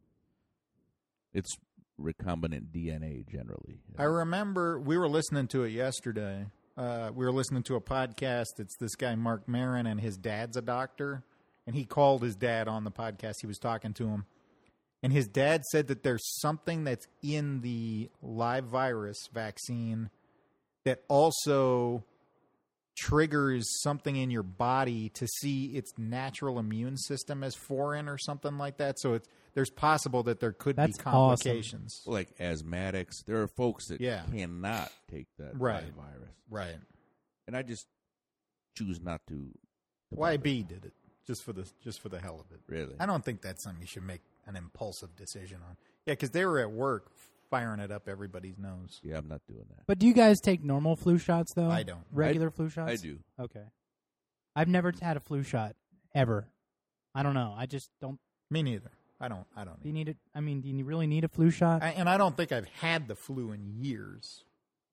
It's recombinant D N A generally. I remember we were listening to it yesterday. Uh, we were listening to a podcast. It's this guy, Mark Maron, and his dad's a doctor. And he called his dad on the podcast. He was talking to him. And his dad said that there's something that's in the live virus vaccine that also triggers something in your body to see its natural immune system as foreign or something like that. So it's there's possible that there could That's be complications. Awesome. Like asthmatics, there are folks that Yeah. cannot take that Right. live virus. Right. And I just choose not to. to Y bother. B did it just for the just for the hell of it. Really? I don't think that's something you should make an impulsive decision on. Yeah, because they were at work firing it up everybody's nose. Yeah, I'm not doing that. But do you guys take normal flu shots though? I don't. Regular I- flu shots? I do. Okay. I've never had a flu shot ever. I don't know. I just don't. Me neither. I don't. I don't. Do you Need need it? I mean, do you really need a flu shot? I, and I don't think I've had the flu in years.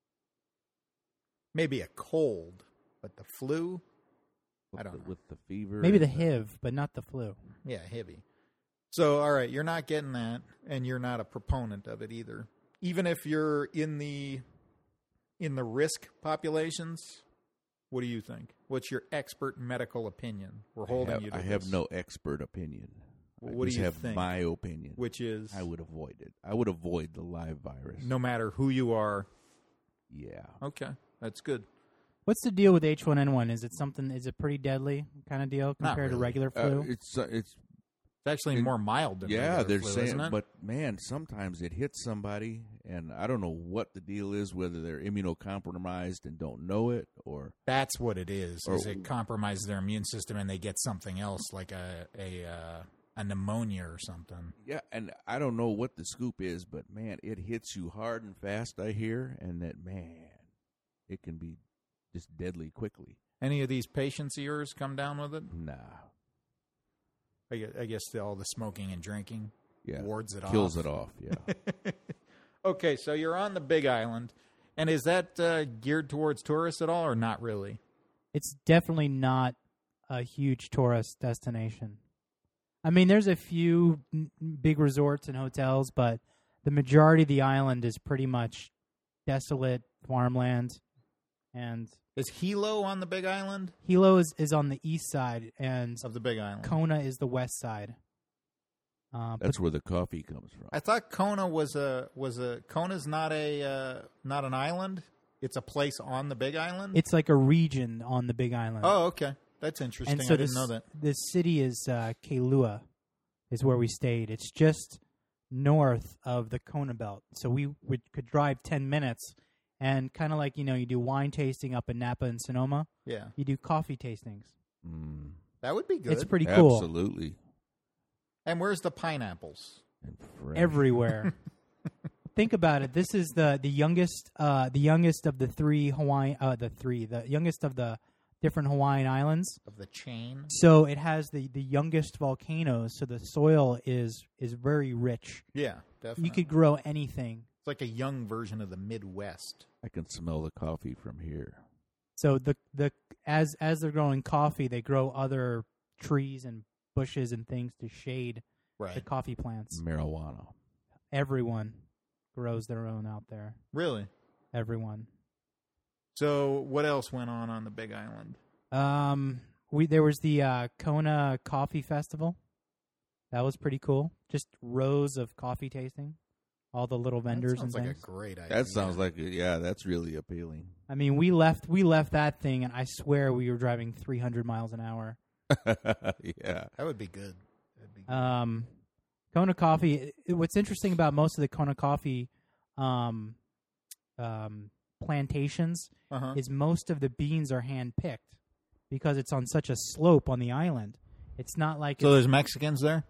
Maybe a cold, but the flu. With I don't the, know. with the fever. Maybe the and H I V, but not the flu. Yeah, heavy. So, all right, you're not getting that, and you're not a proponent of it either. Even if you're in the in the risk populations, what do you think? What's your expert medical opinion? We're holding I have, you to I this. have no expert opinion. Well, I what do just you have think? my opinion. Which is, I would avoid it. I would avoid the live virus. no matter who you are. Yeah. Okay, that's good. What's the deal with H one N one? Is it something? Is it pretty deadly kind of deal Not compared to really. regular Uh, flu? it's uh, it's It's actually And- more mild than yeah. regular They're flu, saying, isn't it? but man, sometimes it hits somebody, and I don't know what the deal is. Whether they're immunocompromised and don't know it, or That's what it is. Is Or- it compromises their immune system and they get something else like a a uh, a pneumonia or something. yeah. And I don't know what the scoop is, but man, it hits you hard and fast. I hear, and that man, it can be just deadly quickly. Any of these patients of yours come down with it? Nah. I guess, I guess the, all the smoking and drinking Yeah. wards it Kills off. it off. Yeah. Okay, so you're on the Big Island, and is that uh, geared towards tourists at all, or not really? It's definitely not a huge tourist destination. I mean, there's a few n- big resorts and hotels, but the majority of the island is pretty much desolate farmland. And Is Hilo on the Big Island Hilo is, is on the east side, and of the Big Island? Kona is the west side. Uh, but That's where the coffee comes from. I thought Kona was a was a Kona's not a uh, not an island. It's a place on the Big Island. it's like a region on the Big Island. oh, okay, that's interesting. and so I didn't this, know that. the city is uh, Kailua, is where we stayed. It's just north of the Kona Belt, so we would, could drive ten minutes, and kind of like you know you do wine tasting up in Napa and Sonoma, Yeah, you do coffee tastings. Mm, that would be good. It's pretty cool absolutely. And where's the pineapples? And fresh. everywhere. Think about it. This is the the youngest uh, the youngest of the three Hawaiian uh, the three the youngest of the different Hawaiian islands. Of the chain? So it has the, the youngest volcanoes. So the soil is is very rich. Yeah, definitely. You could grow anything. It's like a young version of the Midwest. I can smell the coffee from here. So the the as as they're growing coffee, they grow other trees and bushes and things to shade the Right. coffee plants. Marijuana. Everyone grows their own out there. Really? Everyone. So what else went on on the Big Island? Um, we there was the uh, Kona Coffee Festival. That was pretty cool. Just rows of coffee tasting, all the little vendors That sounds and like things. a great idea. That sounds like a, yeah. That's really appealing. I mean, we left we left that thing, and I swear we were driving three hundred miles an hour. Yeah. That would be good. That'd be good. Um, Kona Coffee. it- What's interesting about most of the Kona Coffee um, um, plantations Uh-huh. is most of the beans are hand picked because it's on such a slope on the island. It's not like So it's there's Mexicans there?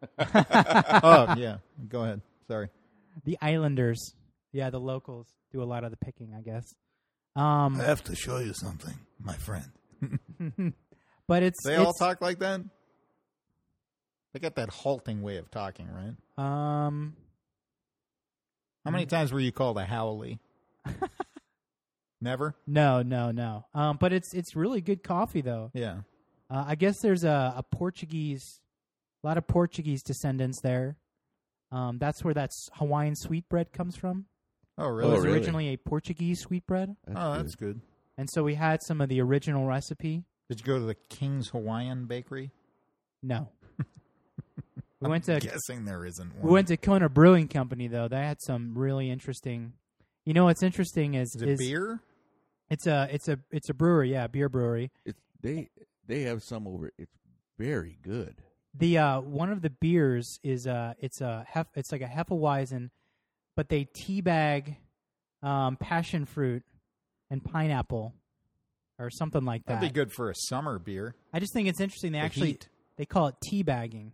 Oh, yeah. Go ahead. Sorry. the islanders. Yeah, the locals do a lot of the picking, I guess. Um, have to show you something, my friend. but it's They it's, all talk like that? They got that halting way of talking, right? Um, How many times were you called a howley? Never? no, no, no. Um, but it's it's really good coffee though. Yeah. Uh, I guess there's a, a Portuguese, a lot of Portuguese descendants there. Um, that's where that Hawaiian sweetbread comes from. Oh, It really? was Oh, really? originally a Portuguese sweetbread, That's Oh, good. that's good. and so we had some of the original recipe. Did you go to the King's Hawaiian Bakery? No, we went to Guessing there isn't one. we went to Kona Brewing Company though. They had some really interesting. You know what's interesting is Is it beer? It's a it's a it's a brewery, yeah, beer brewery. It's, they they have some over. It's very good. The uh, one of the beers is uh it's a hef, it's like a Hefeweizen, but they teabag um, passion fruit and pineapple or something like that. That'd be good for a summer beer. I just think it's interesting. They The actually heat. they call it teabagging.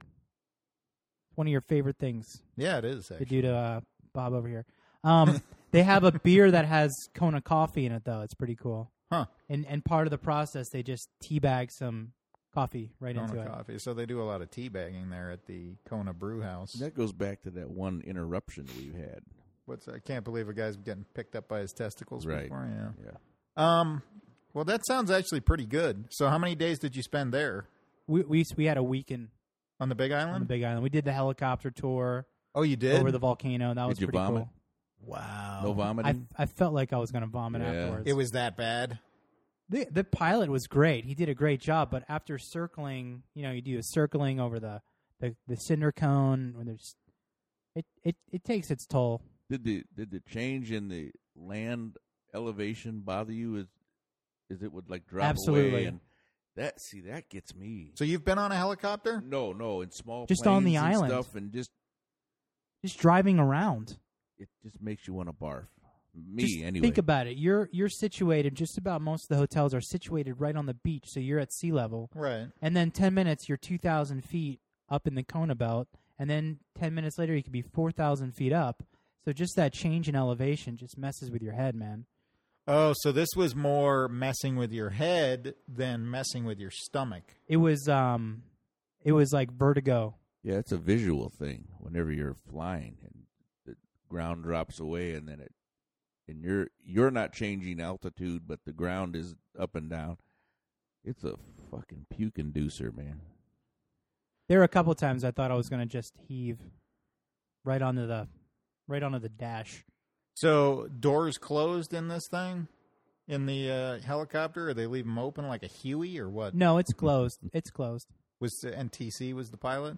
One of your favorite things Yeah, it is, to actually. do to uh, Bob over here. Um, they have a beer that has Kona coffee in it though. It's pretty cool. Huh. And and part of the process, they just teabag some coffee right Kona into it. coffee. So they do a lot of tea bagging there at the Kona Brew House. That goes back to that one interruption we've had. What's I can't believe a guy's getting picked up by his testicles Right. before. Yeah. Yeah. Um. Well, that sounds actually pretty good. So, how many days did you spend there We we we had a weekend on the Big Island? on the Big Island. We did the helicopter tour Oh, you did? over the volcano. That was Did you pretty vomit? cool. Wow. No I, vomiting. I felt like I was going to vomit Yeah. afterwards. It was that bad. the the pilot was great. He did a great job. But after circling, you know, you do a circling over the, the, the cinder cone. When there's, it, it it takes its toll. Did the did the change in the land elevation bother you? Is is it would like drop Absolutely. away and that? See, that gets me. So you've been on a helicopter? No, no, in small Just on the planes and island. stuff, and just Just driving around. it just makes you want to barf. Me Just anyway. Think about it. You're you're situated. Just about most of the hotels are situated right on the beach, so you're at sea level. Right. And then ten minutes, you're two thousand feet up in the Kona Belt. And then ten minutes later, you could be four thousand feet up. So just that change in elevation just messes with your head, man. Oh, so this was more messing with your head than messing with your stomach. It was um, it was like vertigo. Yeah, it's a visual thing. Whenever you're flying and the ground drops away, and then it, and you're you're not changing altitude, but the ground is up and down. It's a fucking puke inducer, man. There were a couple times I thought I was going to just heave right onto the right onto the dash. So doors closed in this thing, in the uh, helicopter, or they leave them open like a Huey, or what? No, it's closed. It's closed. Was the N T C was the pilot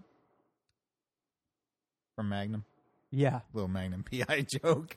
from Magnum? Yeah. Little Magnum P I joke.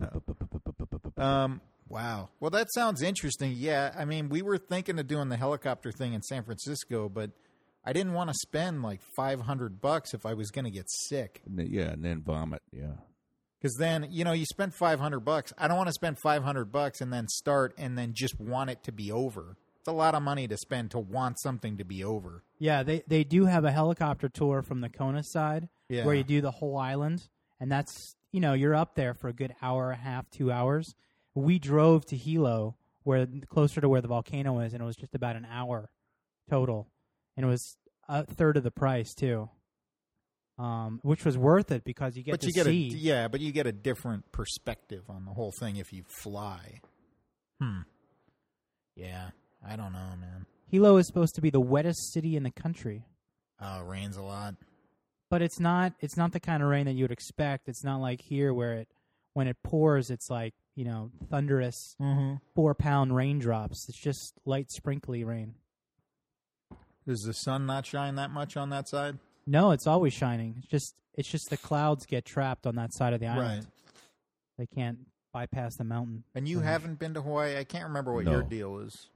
Um. Wow. Well, that sounds interesting. Yeah. I mean, we were thinking of doing the helicopter thing in San Francisco, but I didn't want to spend like five hundred bucks if I was going to get sick. And then, yeah, and then vomit. Yeah, Because then, you know, you spend five hundred bucks. I don't want to spend five hundred bucks and then start and then just want it to be over. It's a lot of money to spend to want something to be over. Yeah, they, they do have a helicopter tour from the Kona side Yeah. where you do the whole island. And that's, you know, you're up there for a good hour and a half, two hours. We drove to Hilo, where closer to where the volcano is, and it was just about an hour total. And it was a third of the price, too, um, which was worth it because you get But to you get see. a yeah, but you get a different perspective on the whole thing if you fly. Hmm. Yeah, I don't know, man. Hilo is supposed to be the wettest city in the country. Oh, it rains a lot. But it's not it's not the kind of rain that you would expect. It's not like here where it when it pours it's like, you know, thunderous Mm-hmm. four pound raindrops. It's just light sprinkly rain. Does the sun not shine that much on that side? No, it's always shining. It's just it's just the clouds get trapped on that side of the island. Right. They can't bypass the mountain. And you range. haven't been to Hawaii? I can't remember what No. your deal is.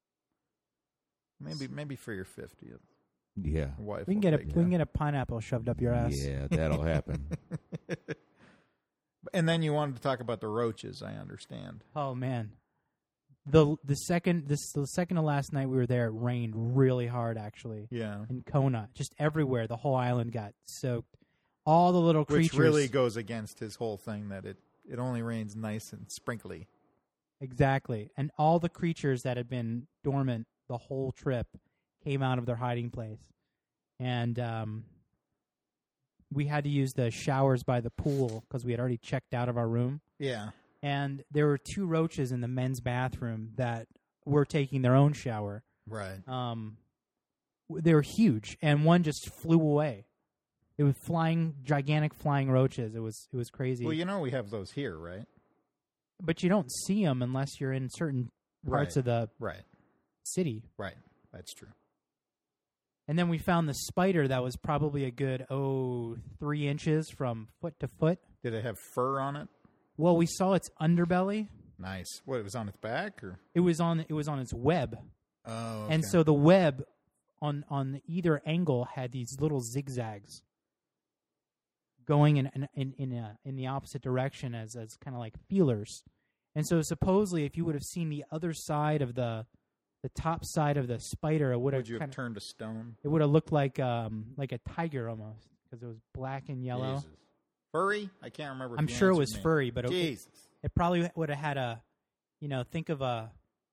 Maybe maybe for your fiftieth. yeah, Wife We can will get a take we you. can get a pineapple shoved up your ass. yeah. That'll happen. And then you wanted to talk about the roaches, I understand. Oh man. the the second this the second to last night we were there, it rained really hard actually. Yeah. In Kona, just everywhere, the whole island got soaked. All the little creatures. Which really goes against his whole thing that it, it only rains nice and sprinkly. Exactly. And all the creatures that had been dormant the whole trip came out of their hiding place. And um, we had to use the showers by the pool because we had already checked out of our room. Yeah. And there were two roaches in the men's bathroom that were taking their own shower. Right. Um, they were huge, and one just flew away. It was flying, gigantic flying roaches. It was it was crazy. Well, you know we have those here, right? But you don't see them unless you're in certain parts Right. of the Right. city. Right. That's true. And then we found the spider that was probably a good, oh, three inches from foot to foot. Did it have fur on it? Well, we saw its underbelly. Nice. What, it was on its back? Or? It was on it was on its web. Oh, okay. And so the web on, on either angle had these little zigzags going in in in in, a, in the opposite direction as as kind of like feelers. And so supposedly, if you would have seen the other side of the the top side of the spider, it would have Would you have kinda, turned to stone? it would have looked like um like a tiger almost because it was black and yellow. Jesus. Furry? I can't remember. if I'm you sure it answered was me. furry, but it, Jesus. it probably would have had a, you know, think of a,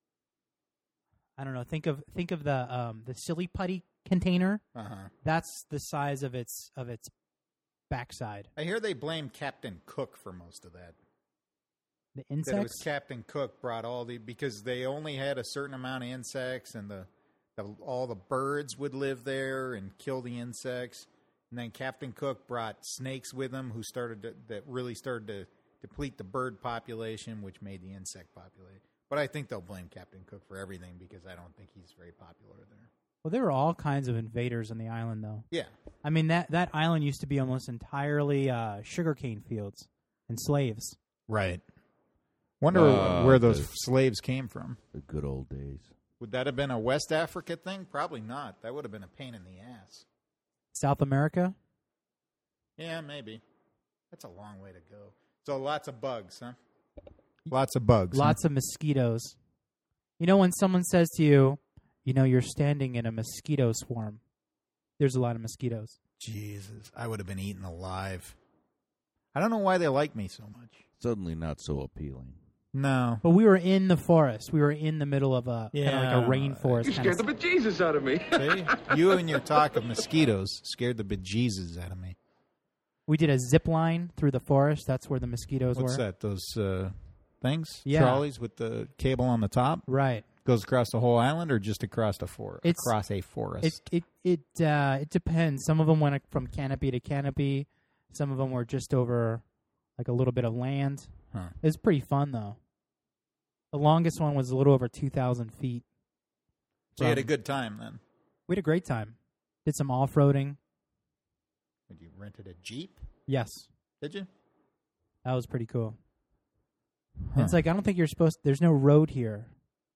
I don't know, think of think of the um the silly putty container. Uh-huh. That's the size of its of its backside. I hear they blame Captain Cook for most of that. The That it was insects. Captain Cook brought all the because they only had a certain amount of insects, and the, the all the birds would live there and kill the insects. And then Captain Cook brought snakes with him, who started to, that really started to deplete the bird population, which made the insect population. But I think they'll blame Captain Cook for everything because I don't think he's very popular there. Well, there were all kinds of invaders on the island, though. Yeah, I mean that that island used to be almost entirely uh, sugarcane fields and slaves. right. Wonder Uh, where those the- slaves came from. The good old days. Would that have been a West Africa thing? Probably not. That would have been a pain in the ass. South America. Yeah, maybe. That's a long way to go. So lots of bugs, huh? Lots of bugs. Lots of mosquitoes. You know when someone says to you, you know, you're standing in a mosquito swarm. There's a lot of mosquitoes. Jesus, I would have been eaten alive. I don't know why they like me so much. Suddenly not so appealing. No. But we were in the forest. We were in the middle of a Yeah. kind of like a rainforest. You kind scared the of, bejesus out of me. See? You and your talk of mosquitoes scared the bejesus out of me. we did a zip line through the forest. That's where the mosquitoes What's were. that? Those uh, things? Yeah. Trolleys with the cable on the top? Right. Goes across the whole island or just across the for- It's- across a forest? It it it uh, it depends. Some of them went from canopy to canopy. Some of them were just over like a little bit of land. Huh. It was pretty fun though. The longest one was a little over two thousand feet. So you had a From- good time then. We had a great time. Did some off roading. Did you rented a Jeep? Yes, Did you? that was pretty cool. Huh. It's like I don't think you're supposed. There's no road here.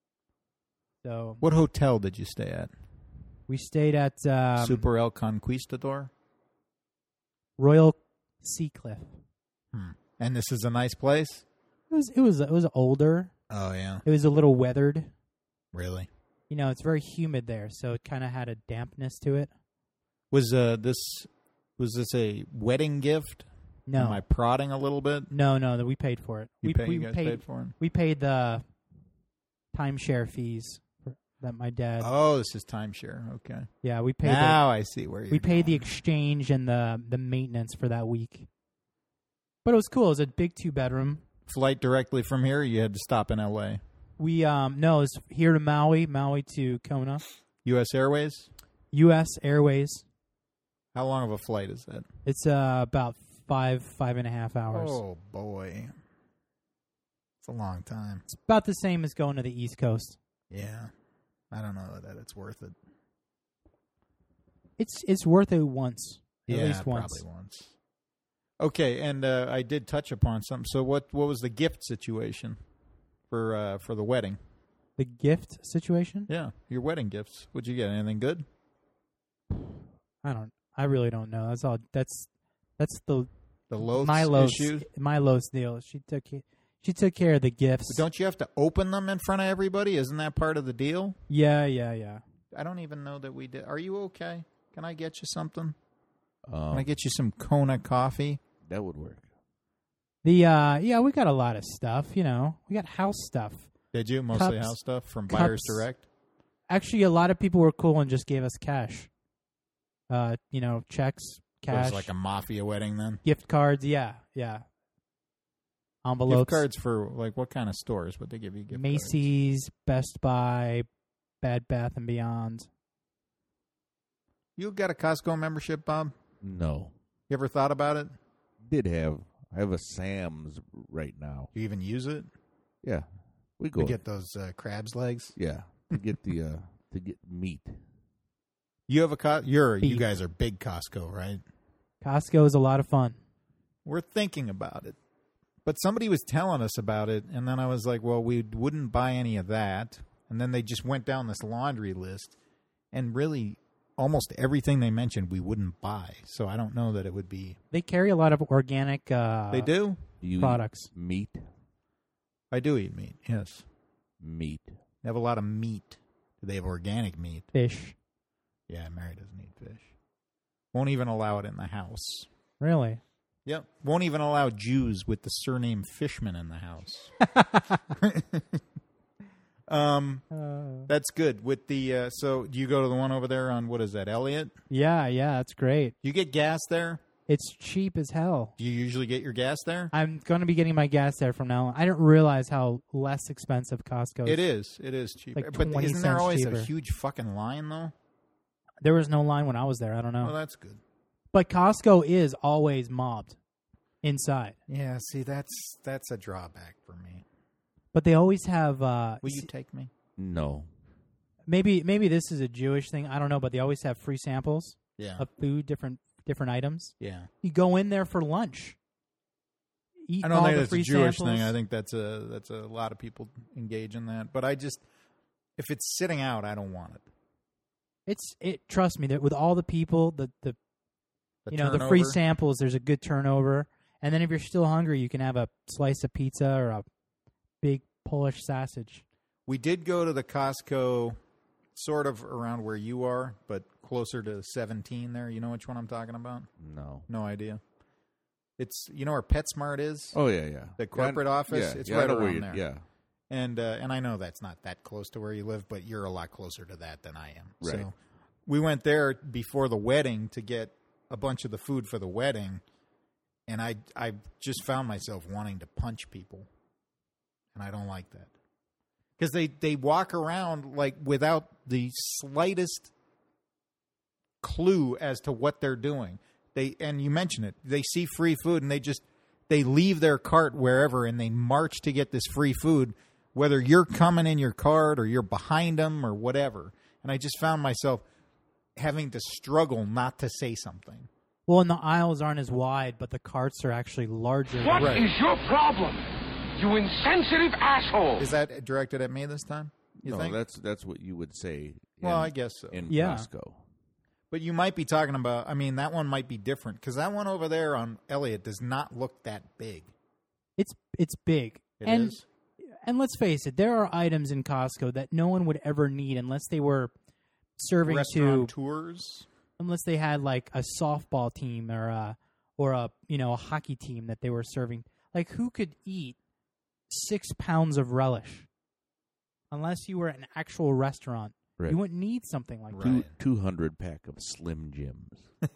So What hotel did you stay at? we stayed at um, Super El Conquistador? Royal Seacliff. Hmm. And this is a nice place? It was it was it was older. Oh, yeah. It was a little weathered. Really? You know, it's very humid there, so it kind of had a dampness to it. Was uh, this was this a wedding gift? No, Am I prodding a little bit? no, no. That we paid for it. You, we, pay, we you guys paid, paid for it? We paid the timeshare fees for, that my dad. Oh, this is timeshare. Okay. Yeah, we paid. Now I see where the, you're we paid the going. exchange and the the maintenance for that week. But it was cool. It was a big two bedroom. Flight directly from here, or you had to stop in L A? We um no, it's here to Maui, Maui to Kona, U S Airways? U S Airways. How long of a flight is that? It's uh about five five and a half hours. Oh, boy. It's a long time. It's about the same as going to the East Coast. Yeah. I don't know that it's worth it. It's it's worth it once, at yeah, least once. probably once. Okay, and uh, I did touch upon something. So what what was the gift situation for uh, for the wedding? The gift situation? Yeah, your wedding gifts. What'd you get? Anything good? I don't. I really don't know. That's all. That's that's the The Lowe's Milo's issue? Milo's deal. She took it. She took care of the gifts. But don't you have to open them in front of everybody? Isn't that part of the deal? Yeah, yeah, yeah. I don't even know that we did. Are you okay? Can I get you something? Um, Can I get you some Kona coffee? that would work. The uh, yeah, we got a lot of stuff. You know, we got house stuff. Did you? Mostly Cups, house stuff from cups. Buyers Direct? Actually, a lot of people were cool and just gave us cash. Uh, you know, checks, It cash, was like a mafia wedding then? gift cards. Yeah, yeah. Gift Envelopes. cards for, like, what kind of stores would they give you gift cards? Macy's, Best Buy, Bed Bath and Beyond. You got a Costco membership, Bob? No. You ever thought about it? Did have. I have a Sam's right now. Do you even use it? Yeah. We go. To get those uh, crab's legs? Yeah. To get the, uh, to get meat. You have a Co- you're you Beef. guys are big Costco, right? Costco is a lot of fun. We're thinking about it. But somebody was telling us about it, and then I was like, well, we wouldn't buy any of that. And then they just went down this laundry list, and really almost everything they mentioned we wouldn't buy. So I don't know that it would be. They carry a lot of organic uh, They do? Do you products. eat meat? I do eat meat, yes. Meat. They have a lot of meat. Do they have organic meat? Fish. Yeah, Mary doesn't eat fish. Won't even allow it in the house. Really? Yep. Won't even allow Jews with the surname Fishman in the house. um, Uh, that's good. With the uh, so, do you go to the one over there on what is that, Elliott? yeah, yeah, that's great. Do you get gas there? It's cheap as hell. Do you usually get your gas there? I'm going to be getting my gas there from now on. I didn't realize how less expensive Costco is. It is. It is cheap. Like but twenty isn't there cents always cheaper. a huge fucking line though? There was no line when I was there. I don't know. Well, that's good. But Costco is always mobbed inside. Yeah. See, that's that's a drawback for me. But they always have. Uh, Will you take me? No. maybe maybe this is a Jewish thing. I don't know. But they always have free samples Yeah. of food, different different items. Yeah. You go in there for lunch. Eat I don't all think the that's free a Jewish samples. thing. I think that's a that's a lot of people engage in that. But I just, if it's sitting out, I don't want it. It's it. Trust me, that with all the people, the the, The you know the free turnover. samples, there's a good turnover. And then if you're still hungry, you can have a slice of pizza or a big Polish sausage. We did go to the Costco, sort of around where you are, but closer to seventeen. There, you know which one I'm talking about? No. No idea. It's you know where PetSmart is, Oh, yeah, yeah. the corporate Yeah, I- office. Yeah, It's yeah, I right know where around you- there. Yeah. And uh, and I know that's not that close to where you live, but you're a lot closer to that than I am. Right. So we went there before the wedding to get a bunch of the food for the wedding, and I I just found myself wanting to punch people, and I don't like that because they they walk around like without the slightest clue as to what they're doing. They and you mentioned it. They see free food and they just they leave their cart wherever and they march to get this free food, whether you're coming in your cart or you're behind them or whatever. And I just found myself having to struggle not to say something. Well, and the aisles aren't as wide, but the carts are actually larger. What is Right. your problem? You insensitive asshole! Is that directed at me this time? You no, think? that's that's what you would say. Well, in, I guess so. in Yeah. Costco. But you might be talking about, I mean, that one might be different because that one over there on Elliott does not look that big. It's it's big. It and is? and let's face it, there are items in Costco that no one would ever need unless they were serving to Restaurant tours. unless they had like a softball team or a or a you know a hockey team that they were serving. Like who could eat six pounds of relish unless you were an actual restaurant? Right. You wouldn't need something like that. Right. Two two hundred pack of Slim Jims.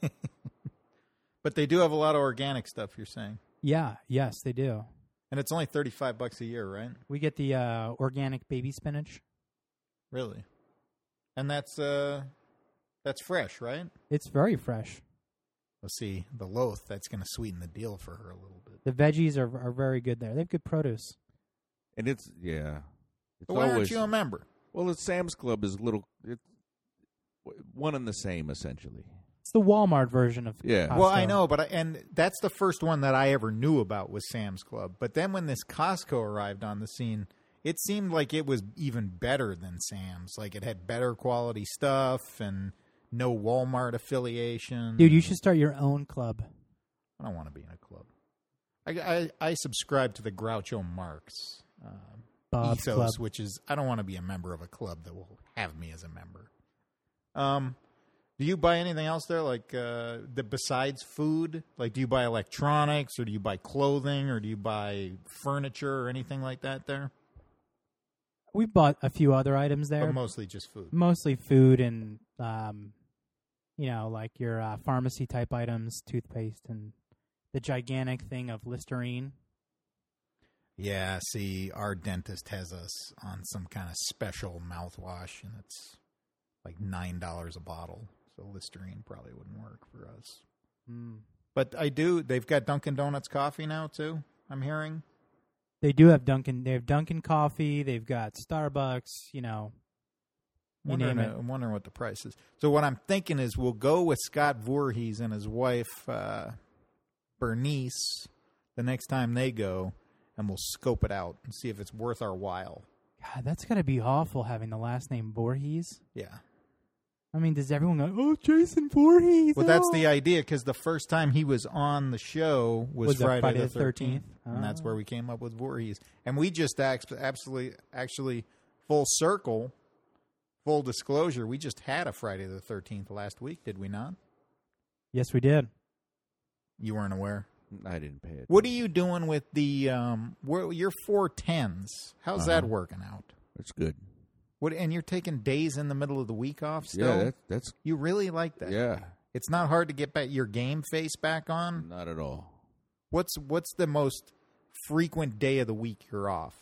But they do have a lot of organic stuff, you're saying. Yeah, yes, they do. And it's only thirty-five bucks a year, right? We get the uh, organic baby spinach. Really? And that's uh that's fresh, right? It's very fresh. Let's see, the loaf, that's going to sweeten the deal for her a little bit. The veggies are are very good there. They have good produce. And it's yeah. It's But why aren't always, you a member? Well, the Sam's Club is little. It's one and the same essentially. It's the Walmart version of Yeah. Costco. Well, I know, but I, and that's the first one that I ever knew about was Sam's Club. But then when this Costco arrived on the scene, it seemed like it was even better than Sam's. Like it had better quality stuff and no Walmart affiliation. Dude, you should start your own club. I don't want to be in a club. I, I, I subscribe to the Groucho Marx uh, Bob's ethos, Club. which is I don't want to be a member of a club that will have me as a member. Um, do you buy anything else there, like uh, the besides food? Like, do you buy electronics, or do you buy clothing, or do you buy furniture, or anything like that there? We bought a few other items there. But mostly just food. Mostly food and, um, you know, like your uh, pharmacy type items, toothpaste, and the gigantic thing of Listerine. Yeah, see, our dentist has us on some kind of special mouthwash, and it's like nine dollars a bottle. So Listerine probably wouldn't work for us. Mm. But I do. They've got Dunkin' Donuts coffee now too, I'm hearing. They do have Dunkin'. They have Dunkin' coffee. They've got Starbucks. You know, you Wondering, name it. I'm wondering what the price is. So what I'm thinking is we'll go with Scott Voorhees and his wife uh, Bernice the next time they go, and we'll scope it out and see if it's worth our while. God, that's got to be awful having the last name Voorhees. Yeah. I mean, does everyone go, oh, Jason Voorhees? Well, that's oh. the idea, because the first time he was on the show was, Was that Friday, Friday the the thirteenth? thirteenth, and that's Oh. where we came up with Voorhees. And we just act- absolutely, actually, full circle, full disclosure, we just had a Friday the thirteenth last week, did we not? Yes, we did. You weren't aware? I didn't pay it. What are you doing with the um? Where, your four tens? How's Uh-huh. that working out? It's good. What? And you're taking days in the middle of the week off still? Yeah, that, that's You really like that? yeah. It's not hard to get back your game face back on. Not at all. What's What's the most frequent day of the week you're off?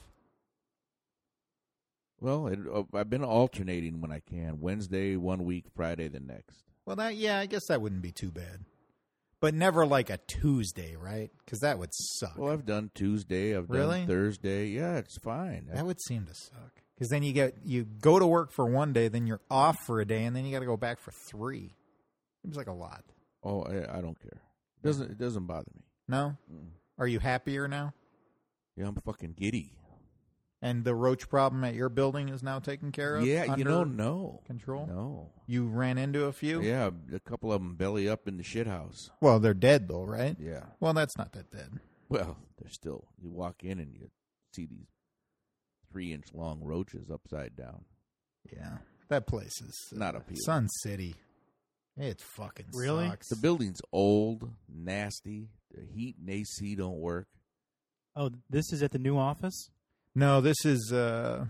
Well, it, uh, I've been alternating when I can. Wednesday one week, Friday the next. Well, that yeah, I guess that wouldn't be too bad. But never like a Tuesday, right? Because that would suck. Well, I've done Tuesday. I've Really? done Thursday. Yeah, it's fine. That would seem to suck. Because then you get you go to work for one day, then you're off for a day, and then you got to go back for three. Seems like a lot. Oh, I, I don't care. It doesn't it doesn't bother me. No? Mm. Are you happier now? Yeah, I'm fucking giddy. And the roach problem at your building is now taken care of? Yeah, you under know, no control? No. You ran into a few? Yeah, a couple of them belly up in the shit house. Well, they're dead, though, right? Yeah. Well, that's not that dead. Well, they're still. You walk in and you see these three-inch long roaches upside down. Yeah. That place is uh, Not appealing. Sun City. It fucking Really? sucks. The building's old, nasty. The heat and A C don't work. Oh, this is at the new office? No, this is uh,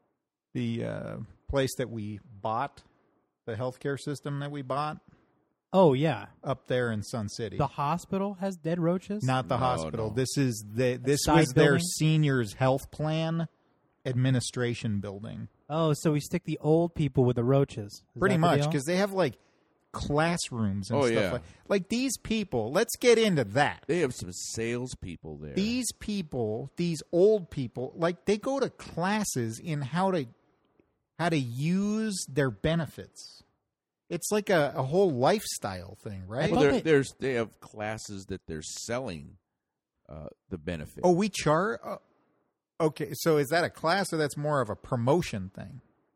the uh, place that we bought, the healthcare system that we bought Oh, yeah. up there in Sun City. The hospital has dead roaches? Not the No, hospital. no. This is the this side was their building? seniors health plan administration building. Oh, so we stick the old people with the roaches. Is Pretty that the much, deal? because they have like classrooms and Oh, stuff yeah. like like these people. Let's get into that. They have some salespeople there. These people, these old people, like they go to classes in how to how to use their benefits. It's like a, a whole lifestyle thing, right? Well, thought they're- they- there's they have classes that they're selling uh, the benefit. Oh, we char. Uh, okay, so is that a class or that's more of a promotion thing?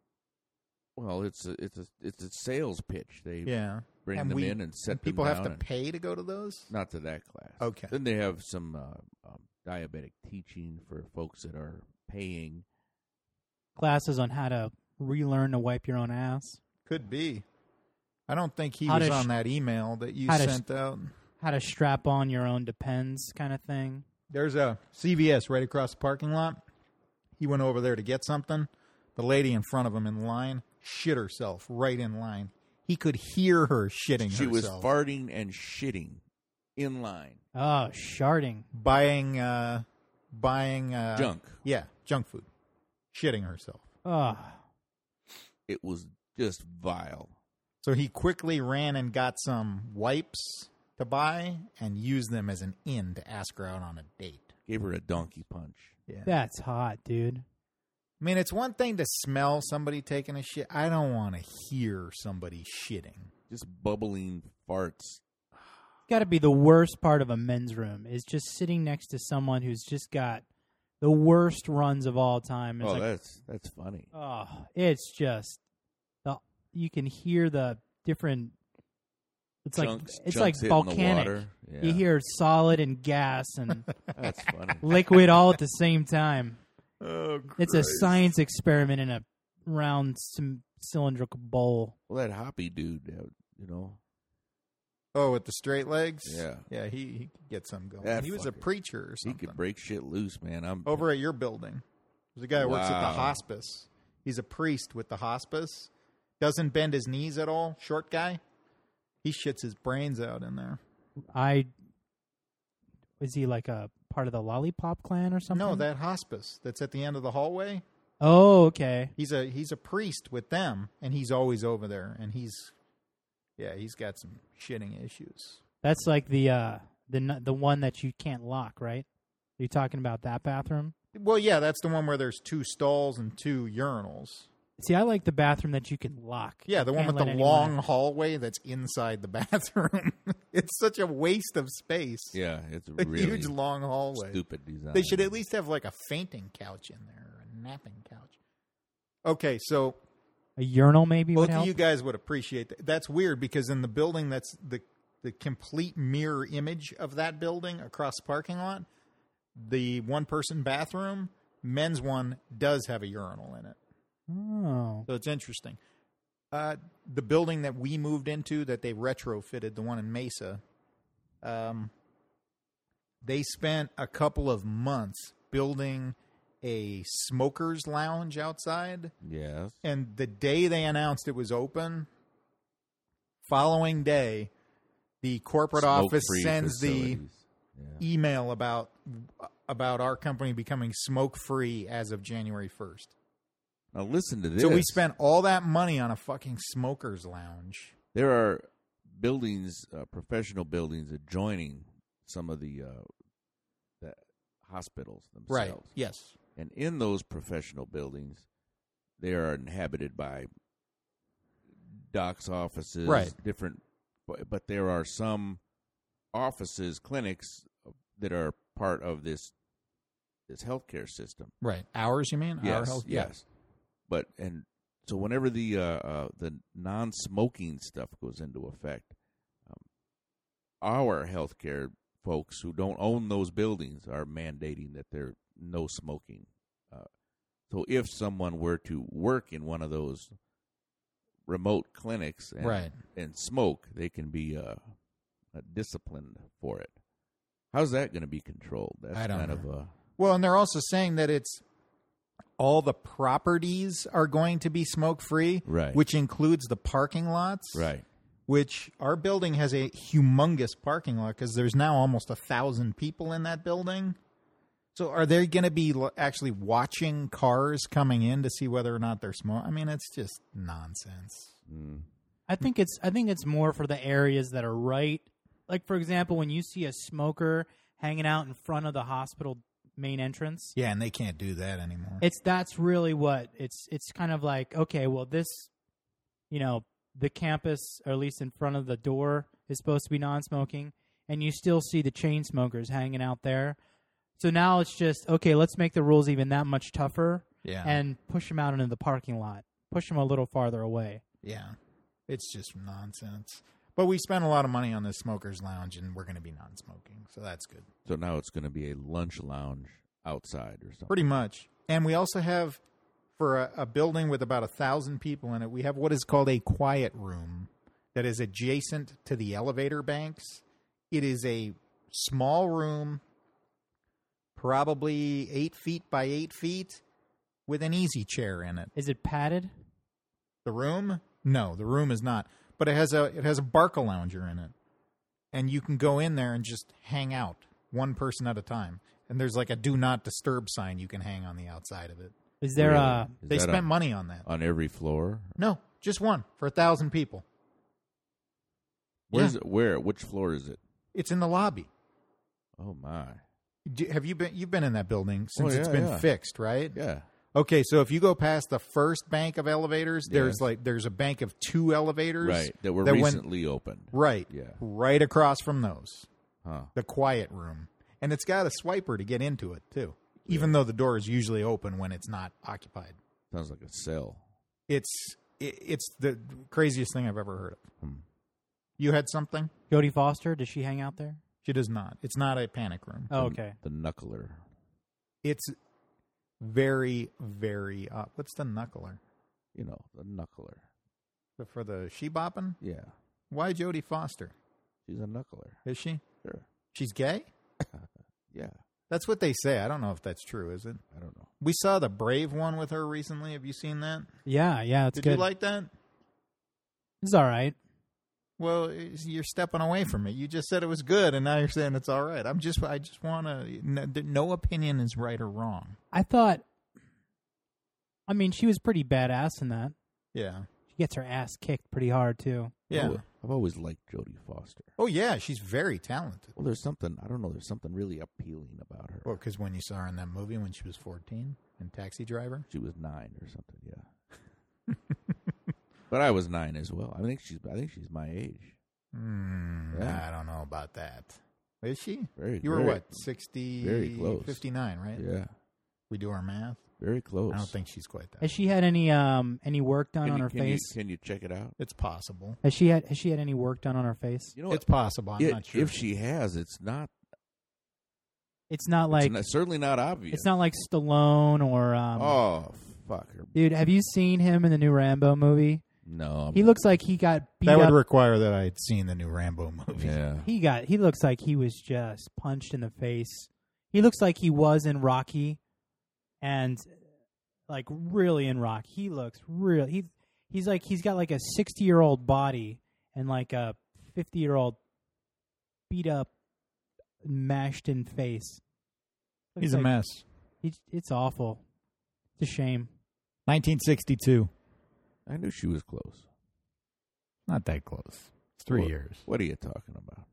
well, it's a it's a it's a sales pitch. They Yeah, bring And them we- in and set and people them have down to and- pay to go to those. Not to that class. Okay. Then they have some uh, um, diabetic teaching for folks that are paying. Classes on how to relearn to wipe your own ass. Could be. I don't think he How was to on sh- that email that you how to sh- sent out. How to strap on your own Depends kind of thing. There's a C V S right across the parking lot. He went over there to get something. The lady in front of him in line shit herself right in line. He could hear her shitting She was herself. farting and shitting in line. Oh, sharding. buying uh, buying uh, Junk. Yeah, junk food. Shitting herself. Oh, It was just vile. So he quickly ran and got some wipes to buy and used them as an in to ask her out on a date. Gave her a donkey punch. Yeah. that's hot, dude. I mean, it's one thing to smell somebody taking a shit. I don't want to hear somebody shitting. Just bubbling farts. Got to be the worst part of a men's room is just sitting next to someone who's just got the worst runs of all time. It's Oh, like, that's that's funny. oh, it's just the you can hear the different It's like Chunks- it's chunks like hitting the volcanic. water. Yeah. You hear solid and gas and That's funny. liquid all at the same time. Oh, It's a science experiment in a round c- cylindrical bowl. Well, that Hoppy dude, uh, you know, Oh, with the straight legs? Yeah. Yeah, he, he could get some going. That he was a fucker. preacher or he something. could break shit loose, man. I'm Over at your building. There's a guy who works at the Wow. hospice. He's a priest with the hospice. Doesn't bend his knees at all. Short guy. He shits his brains out in there. I is he like a part of the Lollipop Clan or something? No, that hospice that's at the end of the hallway. Oh, okay. He's a he's a priest with them, and he's always over there. And he's, yeah, he's got some shitting issues. That's like the uh, the n- the one that you can't lock, right? Are you talking about that bathroom? Well, yeah, that's the one where there's two stalls and two urinals. See, I like the bathroom that you can lock. Yeah, the You one can't with the let anyone long in. hallway that's inside the bathroom. It's such a waste of space. yeah, it's A really huge long hallway. stupid design. They should at least have like a fainting couch in there, or a napping couch. Okay, so A urinal maybe both would help. of you guys would appreciate that. That's weird because in the building that's the the complete mirror image of that building across the parking lot, the one person bathroom, men's one, does have a urinal in it. Oh, So it's interesting. Uh, the building that we moved into that they retrofitted, the one in Mesa, um, they spent a couple of months building a smoker's lounge outside. Yes. And the day they announced it was open, following day, the corporate office Smoke-free sends the facilities. Yeah. email about about our company becoming smoke-free as of January first. Now listen to this. So we spent all that money on a fucking smoker's lounge. There are buildings, uh, professional buildings, adjoining some of the uh, the hospitals themselves. Right. Yes. And in those professional buildings, they are inhabited by docs' offices, Right. different. But, but there are some offices, clinics that are part of this this healthcare system. Right. Ours, you mean? Our Yes, health? yes. But and so whenever the uh, uh, the non-smoking stuff goes into effect, um, our healthcare folks who don't own those buildings are mandating that there no smoking. Uh, so if someone were to work in one of those remote clinics and, Right. and smoke, they can be uh, uh, disciplined for it. How's that going to be controlled? That's I don't kind know. of a Well, and they're also saying that it's all the properties are going to be smoke-free, Right. which includes the parking lots. right. Which our building has a humongous parking lot because there's now almost a thousand people in that building. So are they going to be l- actually watching cars coming in to see whether or not they're smoking? I mean, it's just nonsense. I think it's I think it's more for the areas that are right. Like for example, when you see a smoker hanging out in front of the hospital main entrance, Yeah, and they can't do that anymore. it's that's really what it's it's kind of like, okay, well this, you know, the campus, or at least in front of the door, is supposed to be non-smoking, and you still see the chain smokers hanging out there. So now it's just, okay, let's make the rules even that much tougher Yeah. and push them out into the parking lot. Push them a little farther away. Yeah, it's just nonsense. But we spent a lot of money on this smoker's lounge, and we're going to be non-smoking, so that's good. So now it's going to be a lunch lounge outside or something. Pretty much. And we also have, for a, a building with about a thousand people in it, we have what is called a quiet room that is adjacent to the elevator banks. It is a small room, probably eight feet by eight feet, with an easy chair in it. Is it padded? The room? No, the room is not. But it has a it has a Barca lounger in it. And you can go in there and just hang out, one person at a time. And there's like a do not disturb sign you can hang on the outside of it. Is there Really? a Is They that spent on, money on that. on every floor. No, just one for a thousand people. Where's Yeah. it? Where? Which floor is it? It's in the lobby. Oh my! Do, have you been? You've been in that building since Oh, it's yeah, been yeah. fixed, right? Yeah. Okay, so if you go past the first bank of elevators, there's Yes. like there's a bank of two elevators, Right. That were that went- recently opened. right, Yeah. right across from those. Huh. The quiet room, and it's got a swiper to get into it too, even though the door is usually open when it's not occupied. Sounds like a cell. It's it, it's the craziest thing I've ever heard of. Hmm. You had something? Jodie Foster, does she hang out there? She does not. It's not a panic room. Oh, okay. The Knuckler. It's very, very... Uh, what's the Knuckler? You know, the Knuckler. The, for the she-bopping? Yeah. Why Jodie Foster? She's a Knuckler. Is she? Sure. She's gay? Yeah. That's what they say. I don't know if that's true, is it? I don't know. We saw the Brave one with her recently. Have you seen that? Yeah, yeah, it's Did good. you like that? It's all right. Well, you're stepping away from it. You just said it was good, and now you're saying it's all right. I'm just, I just want to. No, no opinion is right or wrong. I thought. I mean, she was pretty badass in that. Yeah. She gets her ass kicked pretty hard too. Yeah. Oh, I've always liked Jodie Foster. Oh yeah, she's very talented. Well, there's something I don't know. There's something really appealing about her. Well, because when you saw her in that movie when she was fourteen in Taxi Driver, she was nine or something. Yeah. But I was nine as well. I think she's. I think she's my age. Mm, Yeah. I don't know about that. Is she? Very. You were very, what? sixty? Very close. fifty-nine, right? Yeah. We do our math. Very close. I don't think she's quite that. Has she had any um any work done Can on you, her can face? You, can you check it out? It's possible. Has she had Has she had any work done on her face? You know, It's possible. I'm it, not sure. if she has, it's not. It's not like it's not, certainly not obvious. it's not like Stallone or um. Oh fuck her! Dude, have you seen him in the new Rambo movie? No, I'm He looks like he got beat that would up. require that I had seen the new Rambo movie. Yeah. He got. He looks like he was just punched in the face. He looks like he was in Rocky, and like really in Rocky. He looks real. He he's like he's got like a sixty year old body and like a fifty year old beat up, mashed in face. Looks He's a like- mess. He's, it's awful. It's a shame. nineteen sixty-two. I knew she was close. Not that close. It's three What- years. What are you talking about?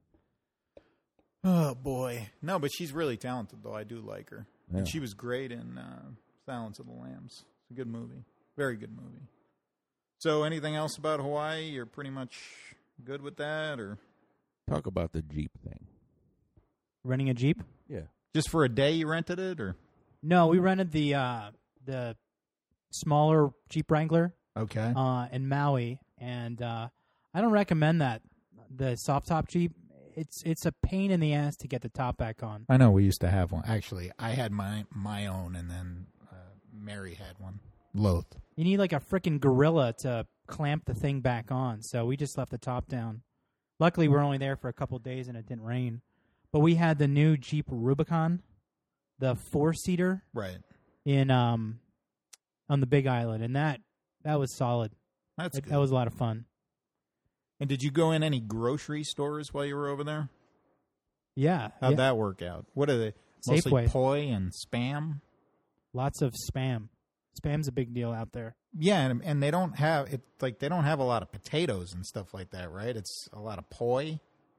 Oh, boy. No, but she's really talented, though. I do like her. Yeah. And she was great in uh, Silence of the Lambs. It's a good movie. Very good movie. So anything else about Hawaii? You're pretty much good with that? Or Talk about the Jeep thing. Renting a Jeep? Yeah. just for a day you rented it? Or No, we rented the uh, the smaller Jeep Wrangler okay. uh, in Maui, and uh, I don't recommend that. The soft top Jeep, it's it's a pain in the ass to get the top back on. I know we used to have one. Actually, I had my my own, and then uh, Mary had one. Loath. You need like a freaking gorilla to clamp the thing back on. So we just left the top down. Luckily, we're only there for a couple of days and it didn't rain. But we had the new Jeep Rubicon, the four seater, Right. in um on the Big Island, and that that was solid. That's That, good. that was a lot of fun. And did you go in any grocery stores while you were over there? Yeah, How'd yeah. that work out? What are they? Mostly Safeway. poi and spam? Lots of spam. Spam's a big deal out there. Yeah, and, and they don't have it. Like they don't have a lot of potatoes and stuff like that, right? It's a lot of poi.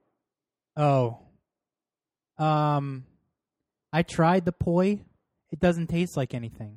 Oh, um, I tried the poi. It doesn't taste like anything.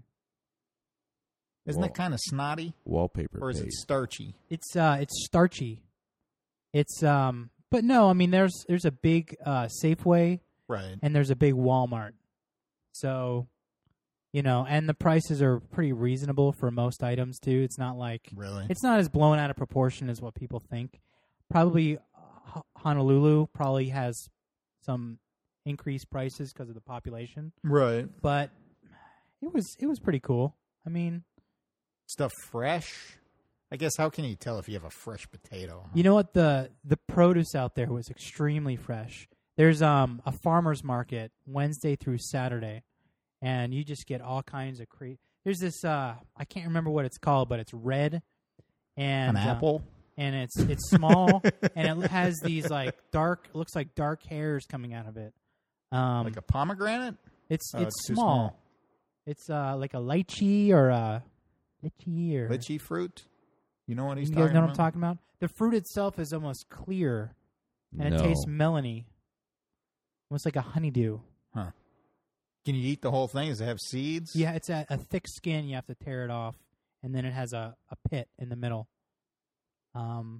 Isn't Wall- it kind of snotty, Wallpaper or is it page. starchy? It's uh, it's starchy. It's um, but no, I mean, there's there's a big uh Safeway Right. and there's a big Walmart. So, you know, and the prices are pretty reasonable for most items too. It's not like Really? it's not as blown out of proportion as what people think. Probably uh, Honolulu probably has some increased prices because of the population, Right. but it was it was pretty cool. I mean, Stuff fresh. I guess how can you tell if you have a fresh potato? huh? you know what, the the produce out there was extremely fresh. There's um a farmer's market Wednesday through Saturday, and you just get all kinds of cra There's this uh I can't remember what it's called, but it's red and An uh, apple. and it's it's small and it has these like dark looks like dark hairs coming out of it. Um, Like a pomegranate? it's Oh, it's, it's too small. small. It's uh like a lychee or a lychee or Lychee fruit? You know what he's you talking guys know about? what I'm talking about? The fruit itself is almost clear and No. it tastes melony, almost like a honeydew. Huh. Can you eat the whole thing? Does it have seeds? Yeah, it's a, a thick skin. You have to tear it off, and then it has a, a pit in the middle. Um,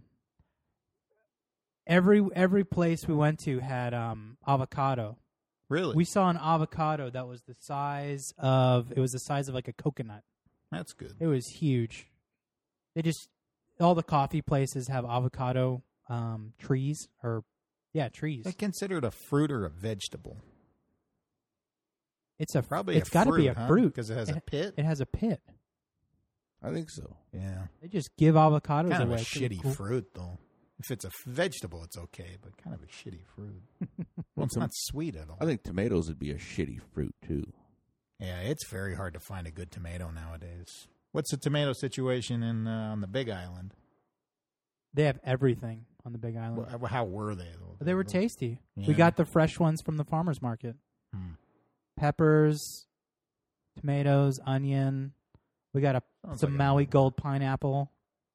every every place we went to had um, avocado. Really? We saw an avocado that was the size of it was the size of like a coconut. That's good. It was huge. They just all the coffee places have avocado um, trees or yeah, trees. Is that considered a fruit or a vegetable? It's a Probably It's a got to fruit, be a huh? fruit because it has a pit. It has a pit. I think so. Yeah, They just give avocados kind of away. a It's pretty shitty cool. fruit though. If it's a f- vegetable, it's okay, but kind of a shitty fruit. Well, it's not sweet at all. I think tomatoes would be a shitty fruit too. Yeah, it's very hard to find a good tomato nowadays. What's the tomato situation in uh, on the Big Island? They have everything on the Big Island. Well, how were they? Though? They were tasty. Yeah. We got the fresh ones from the farmer's market. Hmm. Peppers, tomatoes, onion. We got a Sounds some like a- Maui Gold pineapple.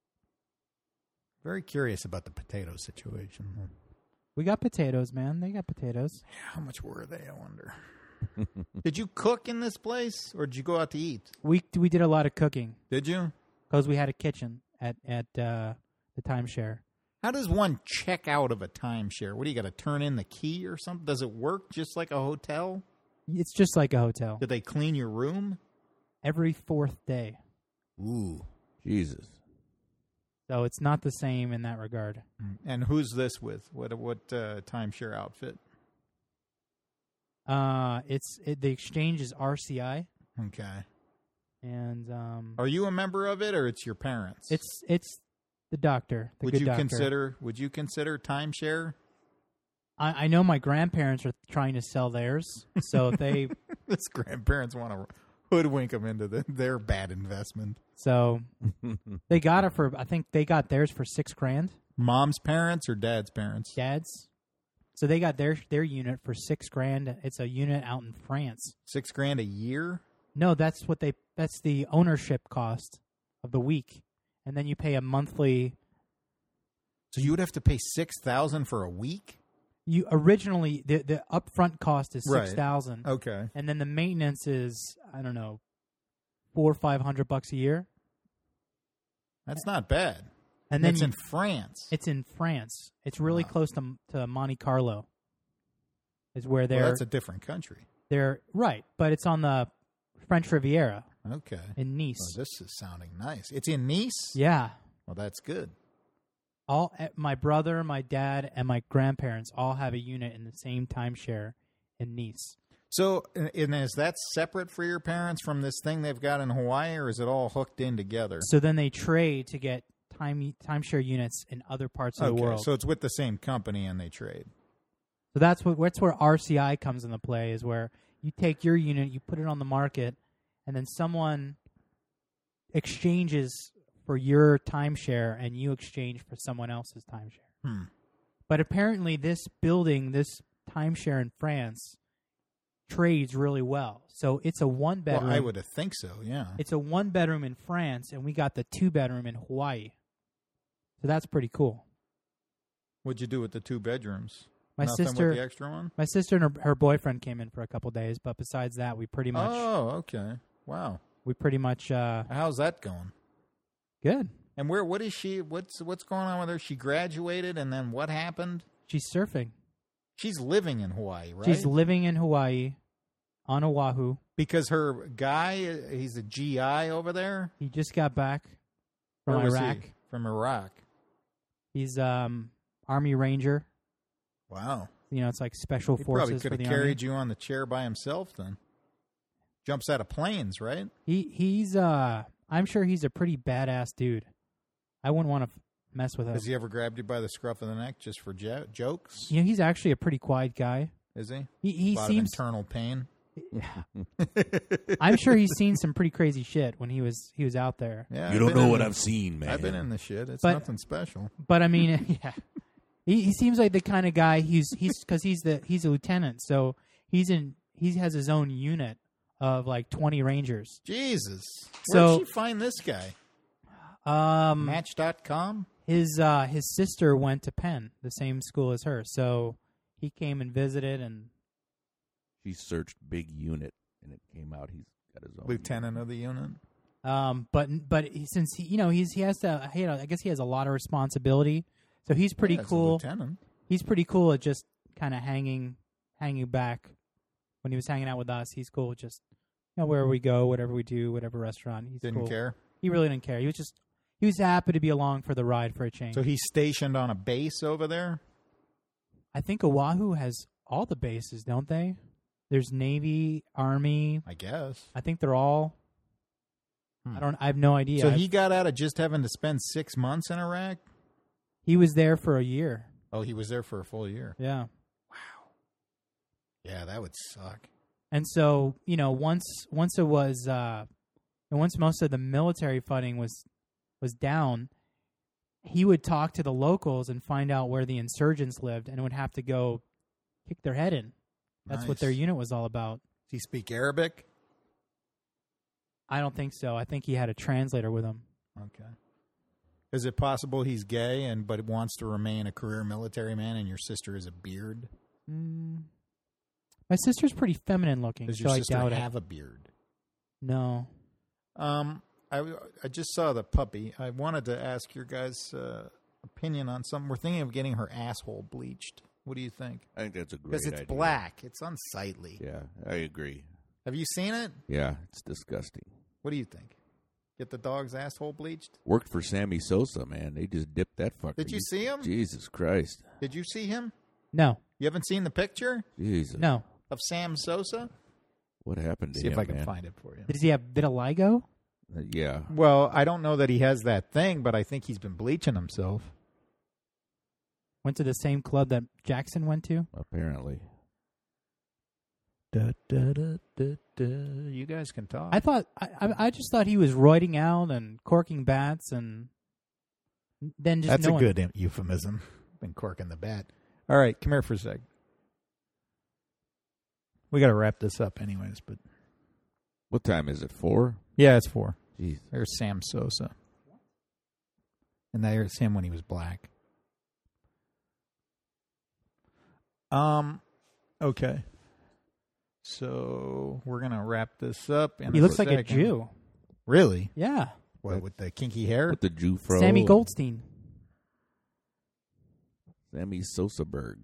Very curious about the potato situation. We got potatoes, man. They got potatoes. How much were they, I wonder? Did you cook in this place, or did you go out to eat? We we did a lot of cooking Did you? because we had a kitchen at at uh, the timeshare. How does one check out of a timeshare? What do you got to turn in the key or something? Does it work just like a hotel? It's just like a hotel. Did they clean your room? Every fourth day. Ooh. Jesus. So it's not the same in that regard. And who's this with? What what uh, timeshare outfit? Uh, it's it, the exchange is R C I, Okay. and um, Are you a member of it, or it's your parents? it's it's the doctor. The would good you doctor. consider? Would you consider timeshare? I, I know my grandparents are trying to sell theirs, so if they His grandparents want to hoodwink him into the, their bad investment. so they got it for. I think they got theirs for six grand. Mom's parents or dad's parents? Dad's. So they got their their unit for six grand. It's a unit out in France. Six grand a year? No, that's what they. That's the ownership cost of the week, and then you pay a monthly. So you would have to pay six thousand for a week? You originally the the upfront cost is Right. six thousand, Okay. and then the maintenance is I don't know, four or five hundred bucks a year. That's not bad. And then it's you- in France. It's in France. It's really Wow. close to to Monte Carlo. Is where they're well, that's a different country. they're right, but it's on the French Riviera Okay. in Nice. Well, this is sounding nice. It's in Nice? Yeah. Well, that's good. All eh, my brother, my dad, and my grandparents all have a unit in the same timeshare in Nice. So, and and is that separate for your parents from this thing they've got in Hawaii, or is it all hooked in together? So then they trade to get time timeshare units in other parts of Okay, the world. so it's with the same company and they trade. So that's what that's where R C I comes into play. Is where you take your unit, you put it on the market, and then someone exchanges for your timeshare, and you exchange for someone else's timeshare. Hmm. But apparently, this building, this timeshare in France, trades really well. So it's a one bedroom. Well, I would think so, yeah. It's a one bedroom in France, and we got the two bedroom in Hawaii. So that's pretty cool. What'd you do with the two bedrooms? My Nothing sister, with the extra one? my sister and her, her boyfriend came in for a couple days, but besides that, we pretty much, Oh, okay. Wow. we pretty much uh, How's that going? good. And where? What is she? What's what's going on with her? She graduated, and then what happened? She's surfing. She's living in Hawaii, right? She's living in Hawaii, on Oahu. because her guy, he's a G I over there. He just got back from Where was he? Iraq. From Iraq. He's um Army Ranger. Wow. You know, it's like special He probably forces could for have the carried Army. you on the chair by himself then. Jumps out of planes, right? He he's uh I'm sure he's a pretty badass dude. I wouldn't want to f- mess with him. Has he ever grabbed you by the scruff of the neck just for jo- jokes? You know, he's actually a pretty quiet guy. Is he? He he a lot seems of internal pain. I'm sure he's seen some pretty crazy shit when he was he was out there. Yeah, You I've don't been know in what the- I've seen, man. I've been in the shit. It's But- nothing special. But I mean, yeah. He he seems like the kind of guy he's he's cuz he's the he's a lieutenant. So he's in he has his own unit of like twenty Rangers. Jesus. So- Where did she find this guy? Um Match dot com? his uh his sister went to Penn, the same school as her. So he came and visited, and She searched big unit, and it came out he's got his own Lieutenant of the unit. um but but he, since he you know he's he has to you know I guess he has a lot of responsibility. So he's pretty Yeah, it's a cool. lieutenant. He's pretty cool at just kind of hanging hanging back. When he was hanging out with us, he's cool with just you know wherever we go, whatever we do, whatever restaurant. He's Didn't cool. care. He really didn't care. He was just He was happy to be along for the ride for a change. So he's stationed on a base over there? I think Oahu has all the bases, don't they? There's Navy, Army. I guess. I think they're all. Hmm. I don't. I have no idea. So I've- he got out of just having to spend six months in Iraq? he was there for a year. Oh, he was there for a full year. Yeah. Yeah, that would suck. And so, you know, once once it was, uh, and once most of the military funding was was down, he would talk to the locals and find out where the insurgents lived, and would have to go kick their head in. That's what Nice. their unit was all about. Does he speak Arabic? I don't think so. I think he had a translator with him. Okay. Is it possible he's gay and but wants to remain a career military man, and your sister is a beard? Mm. My sister's pretty feminine looking, Does so your I sister doubt have it. a beard? No. Um, I, I just saw the puppy. I wanted to ask your guys' uh, opinion on something. We're thinking of getting her asshole bleached. What do you think? I think that's a great Because it's idea. black. It's unsightly. Yeah, I agree. Have you seen it? Yeah, it's disgusting. What do you think? Get the dog's asshole bleached? Worked for Sammy Sosa, man. They just dipped that fucker. Did you see him? Jesus Christ. Did you see him? No. You haven't seen the picture Jesus. No. of Sam Sosa? What happened to See him, if I can man? find it for you. Does he have vitiligo? Uh, yeah. Well, I don't know that he has that thing, but I think he's been bleaching himself. Went to the same club that Jackson went to? Apparently. Da, da, da, da, da. You guys can talk. I thought I, I I just thought he was roiding out and corking bats and then just That's no a one- good em- euphemism. Been corking the bat. All right, come here for a sec. We got to wrap this up anyways, but What time is it? Four? yeah, it's four. Jeez. There's Sam Sosa. And there's him when he was black. Um, okay. So we're going to wrap this up. In He a looks like a second. Jew. Really? Yeah. What, with the kinky hair? With the Jew fro. Sammy Goldstein. Sammy Sosaberg.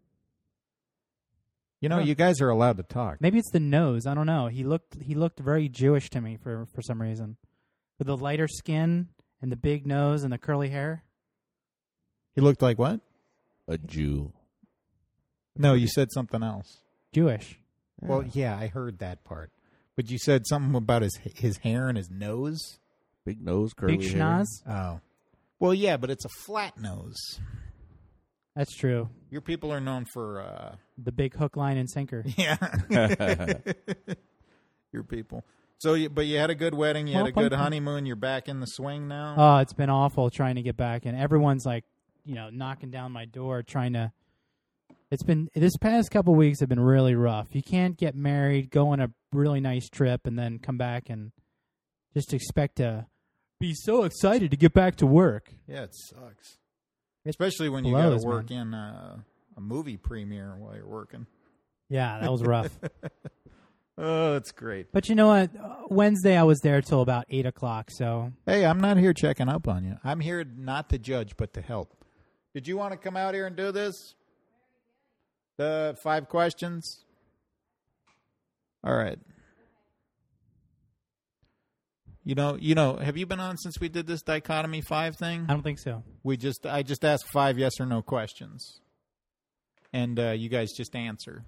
You know, Huh. you guys are allowed to talk. Maybe it's the nose. I don't know. He looked he looked very Jewish to me for, for some reason. With the lighter skin and the big nose and the curly hair. He looked like what? A Jew. No, you said something else. Jewish. Well, yeah, I heard that part. But you said something about his his hair and his nose? Big nose, curly Big hair. schnoz. Oh. Well, yeah, but it's a flat nose. That's true. Your people are known for, uh, The big hook, line, and sinker. yeah. Your people. So, you, but you had a good wedding. You Well, had a good thank you. honeymoon. You're back in the swing now. Oh, it's been awful trying to get back in. Everyone's like, you know, knocking down my door trying to. It's been this past couple weeks have been really rough. You can't get married, go on a really nice trip, and then come back and just expect to be so excited to get back to work. Yeah, it sucks. It Especially when you got blows, to work man. in uh, a movie premiere while you're working. Yeah, that was rough. Oh, that's great. But you know what? Uh, Wednesday I was there till about eight o'clock. So Hey, I'm not here checking up on you. I'm here not to judge, but to help. Did you want to come out here and do this? The five questions? All right. You know, you know, have you been on since we did this dichotomy five thing? I don't think so. We just, I just asked five yes or no questions, and uh, you guys just answer.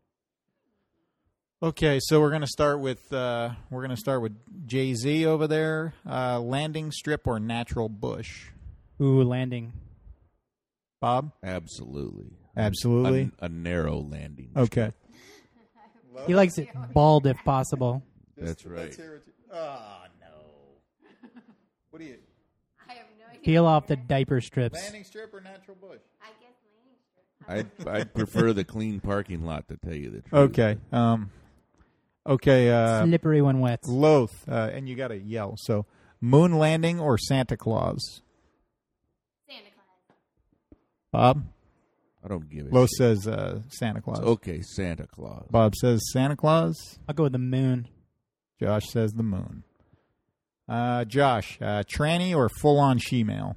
Okay, so we're gonna start with uh, we're gonna start with Jay Z over there. Uh, landing strip or natural bush? Ooh, landing. Bob, Absolutely. absolutely. A, a narrow landing. Okay. He likes it bald if possible. That's right. Oh no. What do you? I have no idea. Peel off the diaper strips. Landing strip or natural bush? I guess landing strip. I'd, I'd prefer the clean parking lot, to tell you the truth. Okay. Um. Okay. Uh, Slippery when wet. Loth, uh, and you got to yell. So, moon landing or Santa Claus? Santa Claus. Bob. I don't give a Loth shit. says uh, Santa Claus. Okay, Santa Claus. Bob says Santa Claus. I'll go with the moon. Josh says the moon. Uh, Josh, uh, tranny or full-on she-male?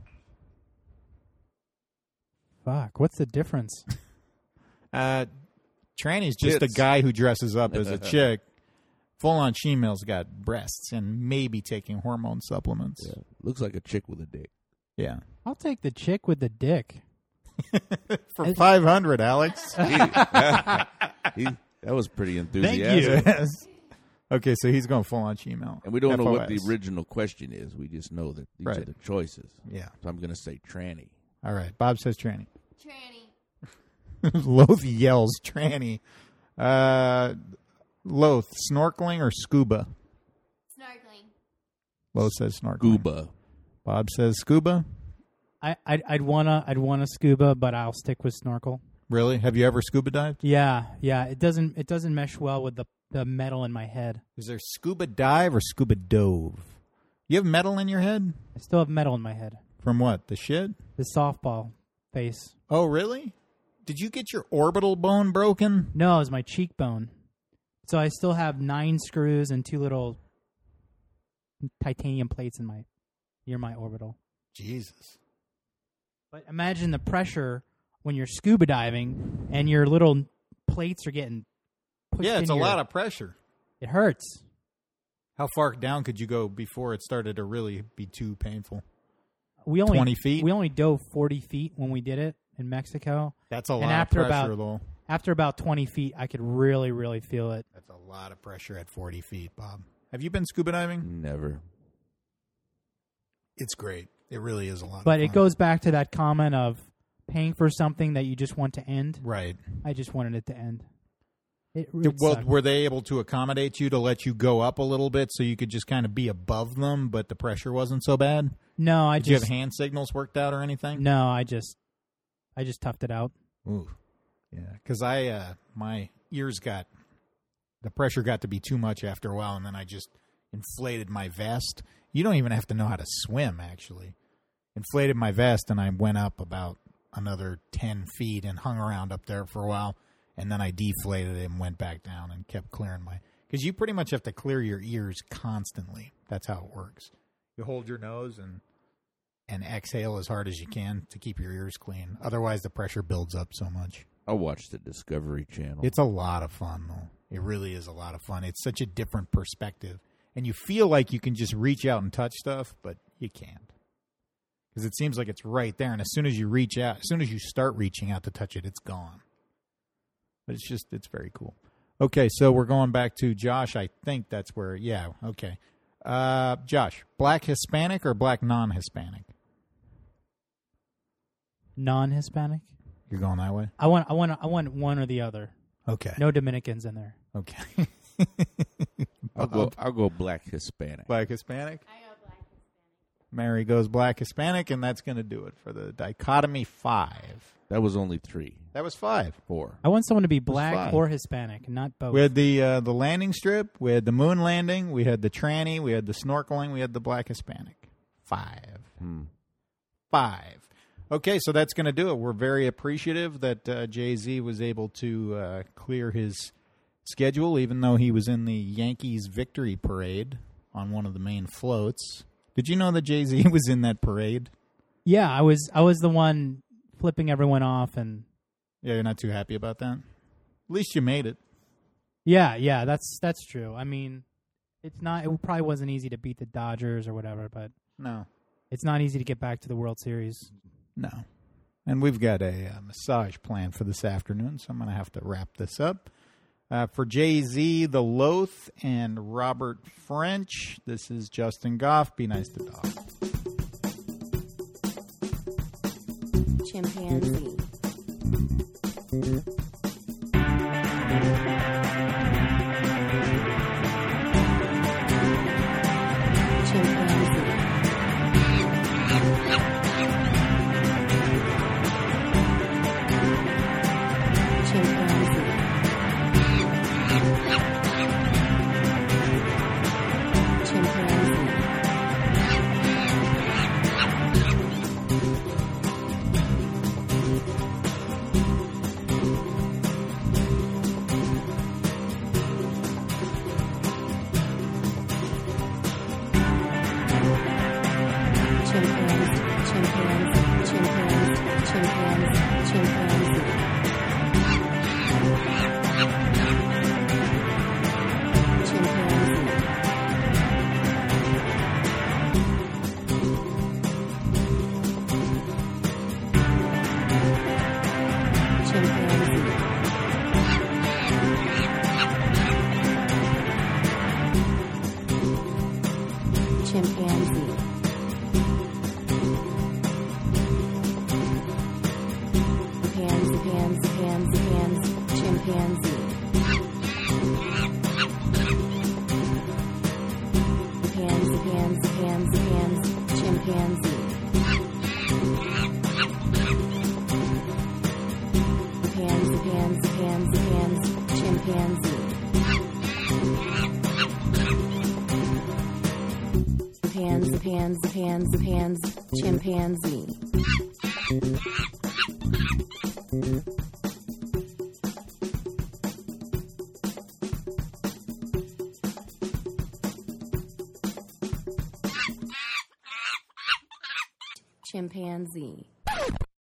Fuck, what's the difference? Uh, tranny's just Tits. a guy who dresses up as a chick. Full-on female's got breasts and maybe taking hormone supplements. Yeah. Looks like a chick with a dick. Yeah. I'll take the chick with the dick. For five hundred, Alex. he, that was pretty enthusiastic. Thank you. Okay, so he's going full-on female. And we don't F O S. know what the original question is. We just know that these Right. are the choices. Yeah. So I'm going to say tranny. All right. Bob says tranny. Tranny. Loth yells tranny. Uh, Loth, snorkeling or scuba? Snorkeling. Loth says snorkeling. Scuba. Bob says scuba. I, I'd, I'd wanna, I'd wanna scuba, but I'll stick with snorkel. Really? Have you ever scuba dived? Yeah, yeah. It doesn't, it doesn't mesh well with the, the metal in my head. Is there scuba dive or scuba dove? You have metal in your head? I still have metal in my head. From what? The shit? The softball face. Oh, really? Did you get your orbital bone broken? No, it's my cheekbone. So I still have nine screws and two little titanium plates in my near my orbital. Jesus. But imagine the pressure when you're scuba diving and your little plates are getting pushed Yeah, it's in a your- lot of pressure. It hurts. How far down could you go before it started to really be too painful? We only twenty feet? We only dove forty feet when we did it in Mexico. That's a And lot after of pressure, about, though. After about twenty feet, I could really, really feel it. That's a lot of pressure at forty feet, Bob. Have you been scuba diving? Never. It's great. It really is a lot But of it fun. goes back to that comment of paying for something that you just want to end. Right. I just wanted it to end. It, it Did- well, sucked. were they able to accommodate you to let you go up a little bit so you could just kind of be above them, but the pressure wasn't so bad? No, I Did you just have hand signals worked out or anything? no, I just I just toughed it out. Ooh. Yeah, because I, uh, my ears got, the pressure got to be too much after a while, and then I just inflated my vest. You don't even have to know how to swim, actually. Inflated my vest, and I went up about another ten feet and hung around up there for a while, and then I deflated it and went back down and kept clearing my, because you pretty much have to clear your ears constantly. That's how it works. You hold your nose and and exhale as hard as you can to keep your ears clean. Otherwise, the pressure builds up so much. I'll watch the Discovery Channel. It's a lot of fun, though. It really is a lot of fun. It's such a different perspective. And you feel like you can just reach out and touch stuff, but you can't. Because it seems like it's right there. And as soon as you reach out, as soon as you start reaching out to touch it, it's gone. But it's just, it's very cool. Okay, so we're going back to Josh. I think that's where, yeah, okay. Uh, Josh, black Hispanic or black non-Hispanic? Non-Hispanic. You're going that way? I want I want I want one or the other. Okay. No Dominicans in there. Okay. I'll go. I'll go black Hispanic. Black Hispanic? I go black Hispanic. Mary goes black Hispanic, and that's going to do it for the dichotomy five. That was only three. That was five. Four. I want someone to be black five. or Hispanic, not both. We had the uh, the landing strip, we had the moon landing, we had the tranny, we had the snorkeling, we had the black Hispanic. Five. Hmm. Five. Okay, so that's going to do it. We're very appreciative that uh, Jay-Z was able to uh, clear his schedule, even though he was in the Yankees victory parade on one of the main floats. Did you know that Jay-Z was in that parade? Yeah, I was I was the one flipping everyone off, and Yeah, you're not too happy about that? At least you made it. yeah, yeah, that's that's true. I mean, it's not. It probably wasn't easy to beat the Dodgers or whatever, but No. it's not easy to get back to the World Series. No. And we've got a uh, massage plan for this afternoon, so I'm going to have to wrap this up. Uh, for Jay-Z, The Loth, and Robert French, this is Justin Goff. Be nice to Doc. Chimpanzee. Chimpanzee. Chimpanzee. Chimpanzee. Chimpanzee. Hands, hands, hands, hands, chimpanzee. Hands, hands, hands, hands, chimpanzee. Hands, hands, hands, hands, chimpanzee. Hands, hands, hands, hands, chimpanzee. Chimpanzee.